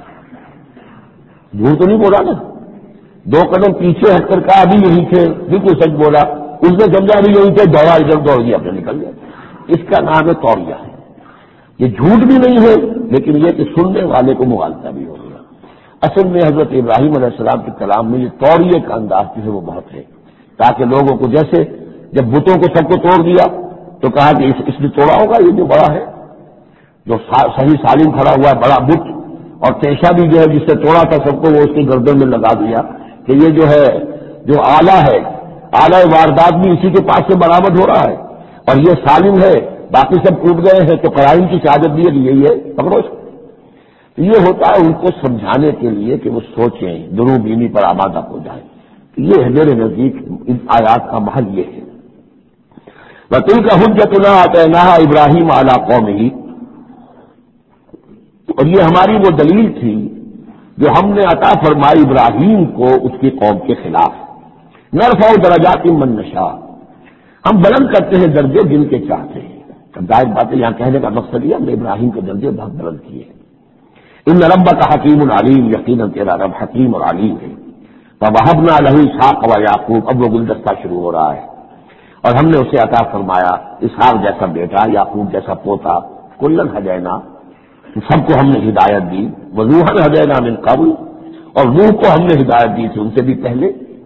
جھوٹ تو نہیں بولا نا، دو قدم پیچھے ہٹ کر کہا ابھی یہی تھے، بالکل سچ بولا. اس نے سمجھا ابھی یہی تھے، دوڑا ادھر دوڑ گیا اپنے نکل گیا. اس کا نام ہے توریہ. یہ جھوٹ بھی نہیں ہے لیکن یہ کہ سننے والے کو مغالطہ بھی ہو گیا. اصل میں حضرت ابراہیم علیہ السلام کے کلام میں یہ توریہ کا انداز جو ہے وہ بہت ہے، تاکہ لوگوں کو جیسے جب بتوں کو سب کو توڑ دیا تو کہا کہ اس, اس نے توڑا ہوگا یہ جو بڑا ہے، جو صحیح سالم کھڑا ہوا ہے بڑا بت، اور پیشہ بھی جو ہے جس سے توڑا تھا سب کو وہ اس کی گردن میں لگا دیا کہ یہ جو ہے جو آلہ ہے، آلہ واردات بھی اسی کے پاس سے برآمد ہو رہا ہے اور یہ سالم ہے، باقی سب ٹوٹ گئے ہیں تو قرائن کی شہادت بھی ہے کہ یہی ہے، پکڑو اس کو. یہ ہوتا ہے ان کو سمجھانے کے لیے کہ وہ سوچیں، دروغ بینی پر آمادہ ہو جائیں. یہ ہے میرے نزدیک ان آیات کا محل یہ ہے. وَتِلْكَ حُجَّتُنَا آتَيْنَاهَا إِبْرَاهِيمَ عَلَىٰ قَوْمِهِ، اور یہ ہماری وہ دلیل تھی جو ہم نے عطا فرمائی ابراہیم کو اس کی قوم کے خلاف. نرفع درجات من نشاء، ہم بلند کرتے ہیں درجے جن کے چاہتے ہیں. اب ظاہر بات ہے یہاں کہنے کا مقصد یہ ہم نے ابراہیم کے درجے بہت بلند کیے ہیں. ان ربک حکیم علیم، یقیناً تیرا رب حکیم اور علیم ہے. فوہبنا لہ اسحاق و یعقوب، اب وہ گلدستہ شروع ہو رہا ہے. اور ہم نے اسے عطا فرمایا اسحاق جیسا بیٹا، یعقوب جیسا پوتا. کلن ہدینا، سب کو ہم نے ہدایت دی. ونوحا ہدینا من قبل، اور نوح کو ہم نے ہدایت دی تھی ان سے بھی پہلے.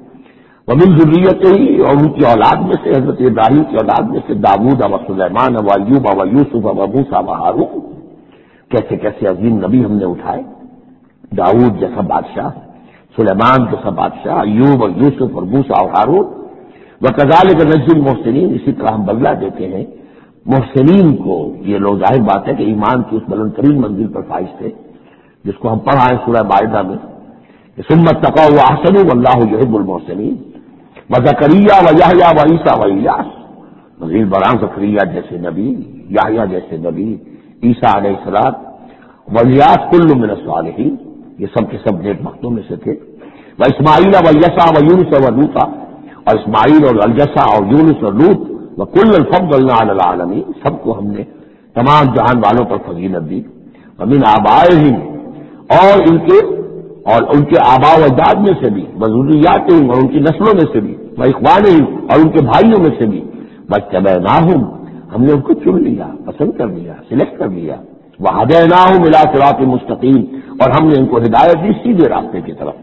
ومن ذریتہ ہی، اور ان کی اولاد میں سے حضرت ابراہیم کی اولاد میں سے داؤد و سلیمان و ایوب و یوسف و موسیٰ و ہارون. کیسے کیسے عظیم نبی ہم نے اٹھائے. داؤد جیسا بادشاہ، سلیمان جیسا بادشاہ، ایوب اور یوسف اور موسیٰ اور ہارون. وکذالک نجزی المحسنین، اسی طرح ہم بدلہ دیتے ہیں محسنین کو. یہ لوگ ظاہر بات ہے کہ ایمان کی اس بلند ترین منزل پر فائز تھے جس کو ہم پڑھائیں سورہ مائدہ میں. ثم اتقوا واحسنوا واللہ یحب المحسنین. وزکریا و یحییٰ و عیسیٰ و الیاس، مزید برآں زکریا جیسے نبی، یحییٰ جیسے نبی، عیسیٰ علیہ السلام و الیاس کل من الصالحین، یہ سب کے سب نیک بختوں میں سے تھے. و اسماعیل و یسع و یونس و لوطا، اور اسماعیل اور الیسع اور یونس اور لوط. وکل فضلنا علی العالمین، سب کو ہم نے تمام جہان والوں پر فضیلت دی. ومن آبائہم، اور ان کے اور ان کے آباء و اجداد میں سے بھی، وذریاتہم، اور ان کی نسلوں میں سے بھی، واخوانہم، اور ان کے بھائیوں میں سے بھی. واجتبیناہم، ہم نے ان کو چن لیا، پسند کر لیا، سلیکٹ کر لیا. وہدیناہم الی صراط مستقیم، اور ہم نے ان کو ہدایت دی سیدھے راستے کی طرف.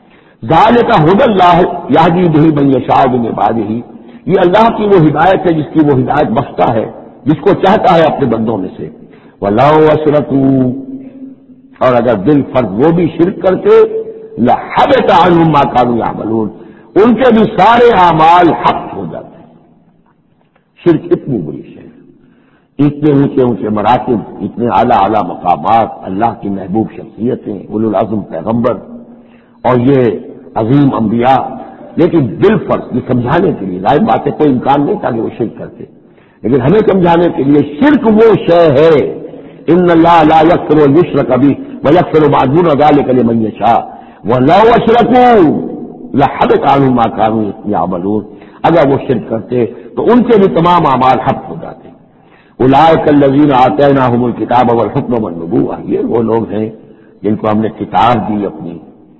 ذالک ھدی اللہ یہدی بہ من یشاء من عبادہ، یہ اللہ کی وہ ہدایت ہے جس کی وہ ہدایت بخشتا ہے جس کو چاہتا ہے اپنے بندوں میں سے. وَلَوْ أَشْرَكُوا، اور اگر دل فرض وہ بھی شرک کرتے، لَحَبِطَ عَنْهُمْ مَا كَانُوا يَعْمَلُونَ، ان کے بھی سارے اعمال حق ہو جاتے. شرک اتنی بری شے، اتنے اونچے اونچے مراتب، اتنے اعلیٰ اعلیٰ مقامات، اللہ کی محبوب شخصیتیں، اولو العزم پیغمبر اور یہ عظیم انبیاء. لیکن دل فرض یہ سمجھانے کے لیے، ظاہر بات ہے کوئی امکان نہیں تھا کہ وہ شرک کرتے، لیکن ہمیں سمجھانے کے لیے شرک وہ شے ہے. ان اللہ لا یغفر ان یشرک بہ ویغفر ما دون ذلک لمن یشاء ولو اشرکوا لحبط عنہم ما كانوا یعملون. اگر وہ شرک کرتے تو ان کے بھی تمام اعمال حق ہو جاتے. اولئک الذین آتیناہم الکتاب والحکم والنبوۃ، یہ وہ لوگ ہیں جن کو ہم نے کتاب دی، اپنی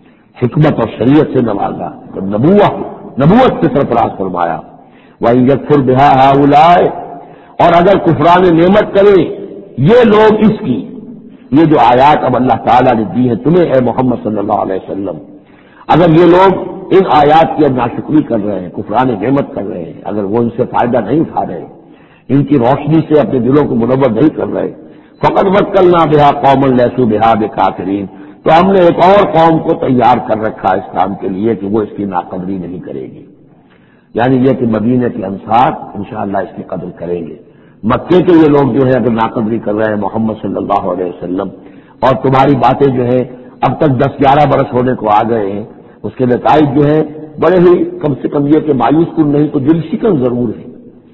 حکمت اور شریعت سے نوازا، نبوت نبوت سے سرفراز فرمایا. وَإِن يَكْفُرْ بِهَا هَؤُلَاءِ، اور اگر کفران نعمت کرے یہ لوگ اس کی، یہ جو آیات اب اللہ تعالیٰ نے دی ہیں تمہیں اے محمد صلی اللہ علیہ وسلم، اگر یہ لوگ ان آیات کی اب ناشکری کر رہے ہیں، کفران نعمت کر رہے ہیں، اگر وہ ان سے فائدہ نہیں اٹھا رہے، ان کی روشنی سے اپنے دلوں کو منور نہیں کر رہے، فقد وکلنا بہا قوما لیسوا بہا بکافرین، تو ہم نے ایک اور قوم کو تیار کر رکھا اس کام کے لیے کہ وہ اس کی ناقدری نہیں کرے گی. یعنی یہ کہ مدینہ کے انصار انشاءاللہ اس کی قدر کریں گے. مکے کے یہ لوگ جو ہے اگر ناقدری کر رہے ہیں محمد صلی اللہ علیہ وسلم، اور تمہاری باتیں جو ہے اب تک دس گیارہ برس ہونے کو آ گئے ہیں، اس کے نتائج جو ہے بڑے ہی کم سے کم یہ کہ مایوس کن نہیں تو دل شکن ضرور ہے.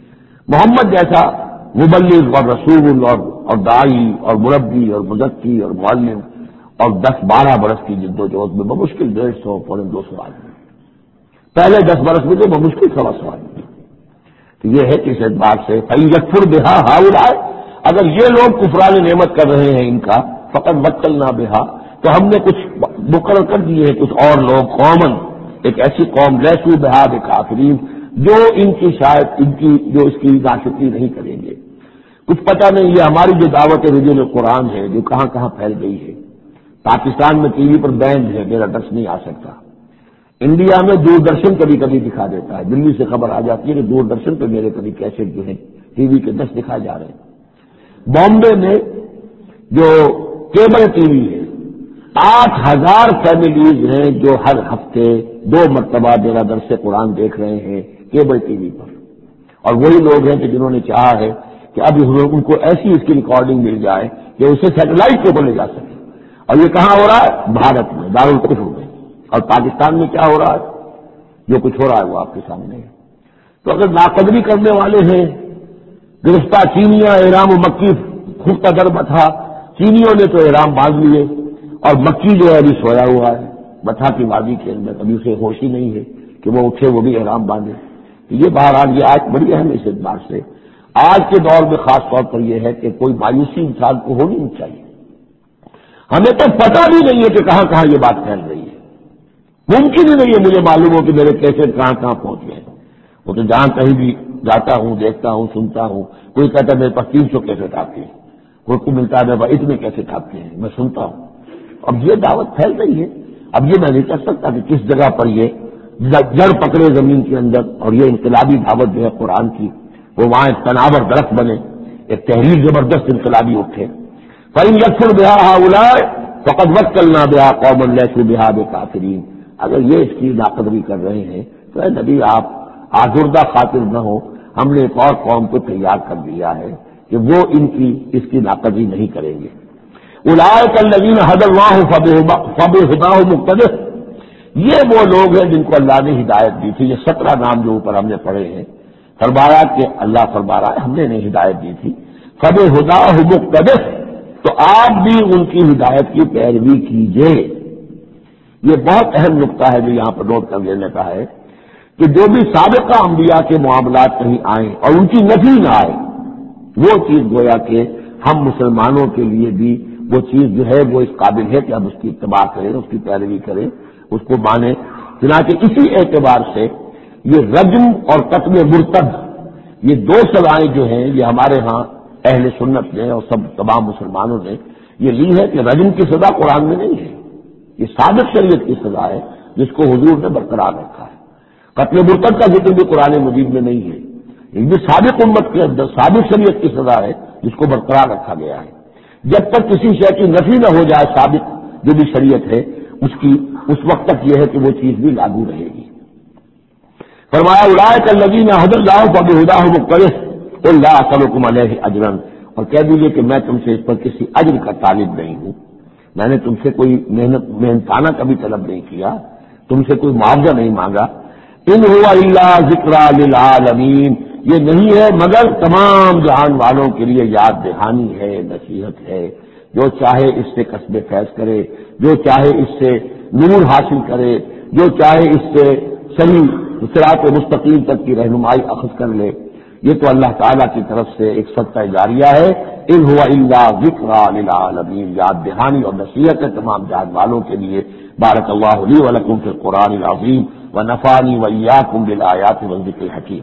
محمد جیسا مبلغ اور رسول اور اور داعی اور مربی اور مزکی اور معلم، اور دس بارہ برس کی جد و جہد میں بمشکل ڈیڑھ سو پونے دو سو آدمی، پہلے دس برس میں تو بمشکل سوا سو آدمی. تو یہ ہے کہ اس اعتبار سے فَإِن يَكْفُرْ بِهَا هَؤُلَاءِ، اگر یہ لوگ کفران نعمت کر رہے ہیں ان کا، فقط وکلنا بہا، تو ہم نے کچھ مقرر کر دیے ہیں کچھ اور لوگ، قومن، ایک ایسی قوم لیسوا بہا بکافرین، جو ان کی شاید ان کی جو اس کی ناشکری نہیں کریں گے. کچھ پتہ نہیں یہ ہماری جو دعوت رجوع قرآن ہے جو کہاں کہاں پھیل گئی ہے. پاکستان میں ٹی وی پر بینڈ ہے، میرا درس نہیں آ سکتا. انڈیا میں دوردرشن کبھی کبھی دکھا دیتا ہے، دلی سے خبر آ جاتی ہے کہ دوردرشن پہ میرے کبھی کیسٹ جو ہے ٹی وی کے دس دکھائے جا رہے ہیں. بامبے میں جو کیبل ٹی وی ہے، آٹھ ہزار فیملیز ہیں جو ہر ہفتے دو مرتبہ میرا درس قرآن دیکھ رہے ہیں کیبل ٹی وی پر. اور وہی لوگ ہیں کہ جنہوں نے چاہا ہے کہ اب ان کو ایسی اس کی ریکارڈنگ مل جائے کہ اسے سیٹلائٹ کے اوپر لے جا سکے. اور یہ کہاں ہو رہا ہے؟ بھارت میں، دارالکفر میں. اور پاکستان میں کیا ہو رہا ہے؟ جو کچھ ہو رہا ہے وہ آپ کے سامنے ہے. تو اگر ناقدری کرنے والے ہیں، گرفتہ چینیاں، احرام و مکی خفتہ در بتھا، چینیوں نے تو احرام باندھ لیے اور مکی جو ہے ابھی سویا ہوا ہے بتھا کی وادی کے اندر، ابھی اسے ہوش ہی نہیں ہے کہ وہ اٹھے وہ بھی احرام باندھے. یہ بہرحال یہ آج بڑی اہم ہے اس اعتبار سے آج کے دور میں خاص طور پر یہ ہے کہ کوئی مایوسی انسان کو ہونی نہیں چاہیے. ہمیں تو پتہ بھی نہیں ہے کہ کہاں کہاں یہ بات پھیل رہی ہے. ممکن ہی نہیں ہے مجھے معلوم ہو کہ میرے کیسٹ کہاں کہاں پہنچ گئے. وہ تو جہاں کہیں بھی جاتا ہوں دیکھتا ہوں سنتا ہوں، کوئی کہتا ہے میرے پاس تین سو کیسٹ آتے ہیں، کوئی کو ملتا ہے میرے پاس اتنے کیسٹ آتے ہیں، میں سنتا ہوں. اب یہ دعوت پھیل رہی ہے. اب یہ میں نہیں کر سکتا کہ کس جگہ پر یہ جڑ پکڑے زمین کے اندر اور یہ انقلابی دعوت جو ہے قرآن کی وہ وہاں ایک تناور درخت بنے، ایک تحریر زبردست انقلابی اٹھے. فَإِنْ يَكْفُرْ بِهَا هَؤُلَاءِ فَقَدْ وَكَّلْنَا بِهَا قَوْمًا لَيْسُوا بِهَا بِكَافِرِينَ. اگر یہ اس کی ناقدری کر رہے ہیں تو اے نبی آپ آزردہ خاطر نہ ہو، ہم نے ایک اور قوم کو تیار کر دیا ہے کہ وہ ان کی اس کی ناقدری نہیں کریں گے. اولئک الذین ھدی اللہ فبہداہ مقتدہ. یہ وہ لوگ ہیں جن کو اللہ نے ہدایت دی تھی. یہ سترہ نام جو اوپر ہم نے پڑھے ہیں، فرمایا کہ اللہ فرما رہا ہے ہم نے انہیں ہدایت دی تھی فبہداہ مقتدہ، تو آپ بھی ان کی ہدایت کی پیروی کیجیے. یہ بہت اہم نقطہ ہے جو یہاں پر نوٹ کر لینے کا ہے کہ جو بھی سابقہ انبیاء کے معاملات کہیں آئیں اور ان کی نفی نہ آئے، وہ چیز گویا کہ ہم مسلمانوں کے لیے بھی وہ چیز جو ہے وہ اس قابل ہے کہ ہم اس کی اتباع کریں، اس کی پیروی کریں، اس کو مانیں. چنانچہ اسی اعتبار سے یہ رجم اور قتل مرتد، یہ دو سزائیں جو ہیں یہ ہمارے ہاں اہل سنت نے اور سب تمام مسلمانوں نے یہ لی ہے کہ رجم کی سزا قرآن میں نہیں ہے، یہ سابق شریعت کی سزا ہے جس کو حضور نے برقرار رکھا ہے. قتل مرتد کا ذکر بھی قرآن مجید میں نہیں ہے، یہ بھی سابق امت کے اندر سابق شریعت کی سزا ہے جس کو برقرار رکھا گیا ہے. جب تک کسی شے کی نفی نہ ہو جائے سابق جو بھی شریعت ہے اس کی، اس وقت تک یہ ہے کہ وہ چیز بھی لاگو رہے گی. فرمایا اولئک الذین ھدی اللہ فبہداہ مقتدہ قل لا اسألکم علیہ اجرا، اور کہہ دیجیے کہ میں تم سے اس پر کسی اجر کا طالب نہیں ہوں. میں نے تم سے کوئی محنت محنتانہ کبھی طلب نہیں کیا، تم سے کوئی معاوضہ نہیں مانگا. ان هو الا ذکری للعالمین، یہ نہیں ہے مگر تمام جہان والوں کے لیے یاد دہانی ہے، نصیحت ہے. جو چاہے اس سے کسب فیض کرے، جو چاہے اس سے نور حاصل کرے، جو چاہے اس سے صحیح صراط مستقیم تک کی رہنمائی اخذ کر لے. یہ تو اللہ تعالیٰ کی طرف سے ایک صدقہ جاریہ ہے. ان هو الا ذکری للعالمین، یاد دہانی اور نصیحت ہے تمام جہان والوں کے لیے. بارک اللہ لی ولکم فی القرآن العظیم ونفعنی وإیاکم بالآیات والذکر الحکیم.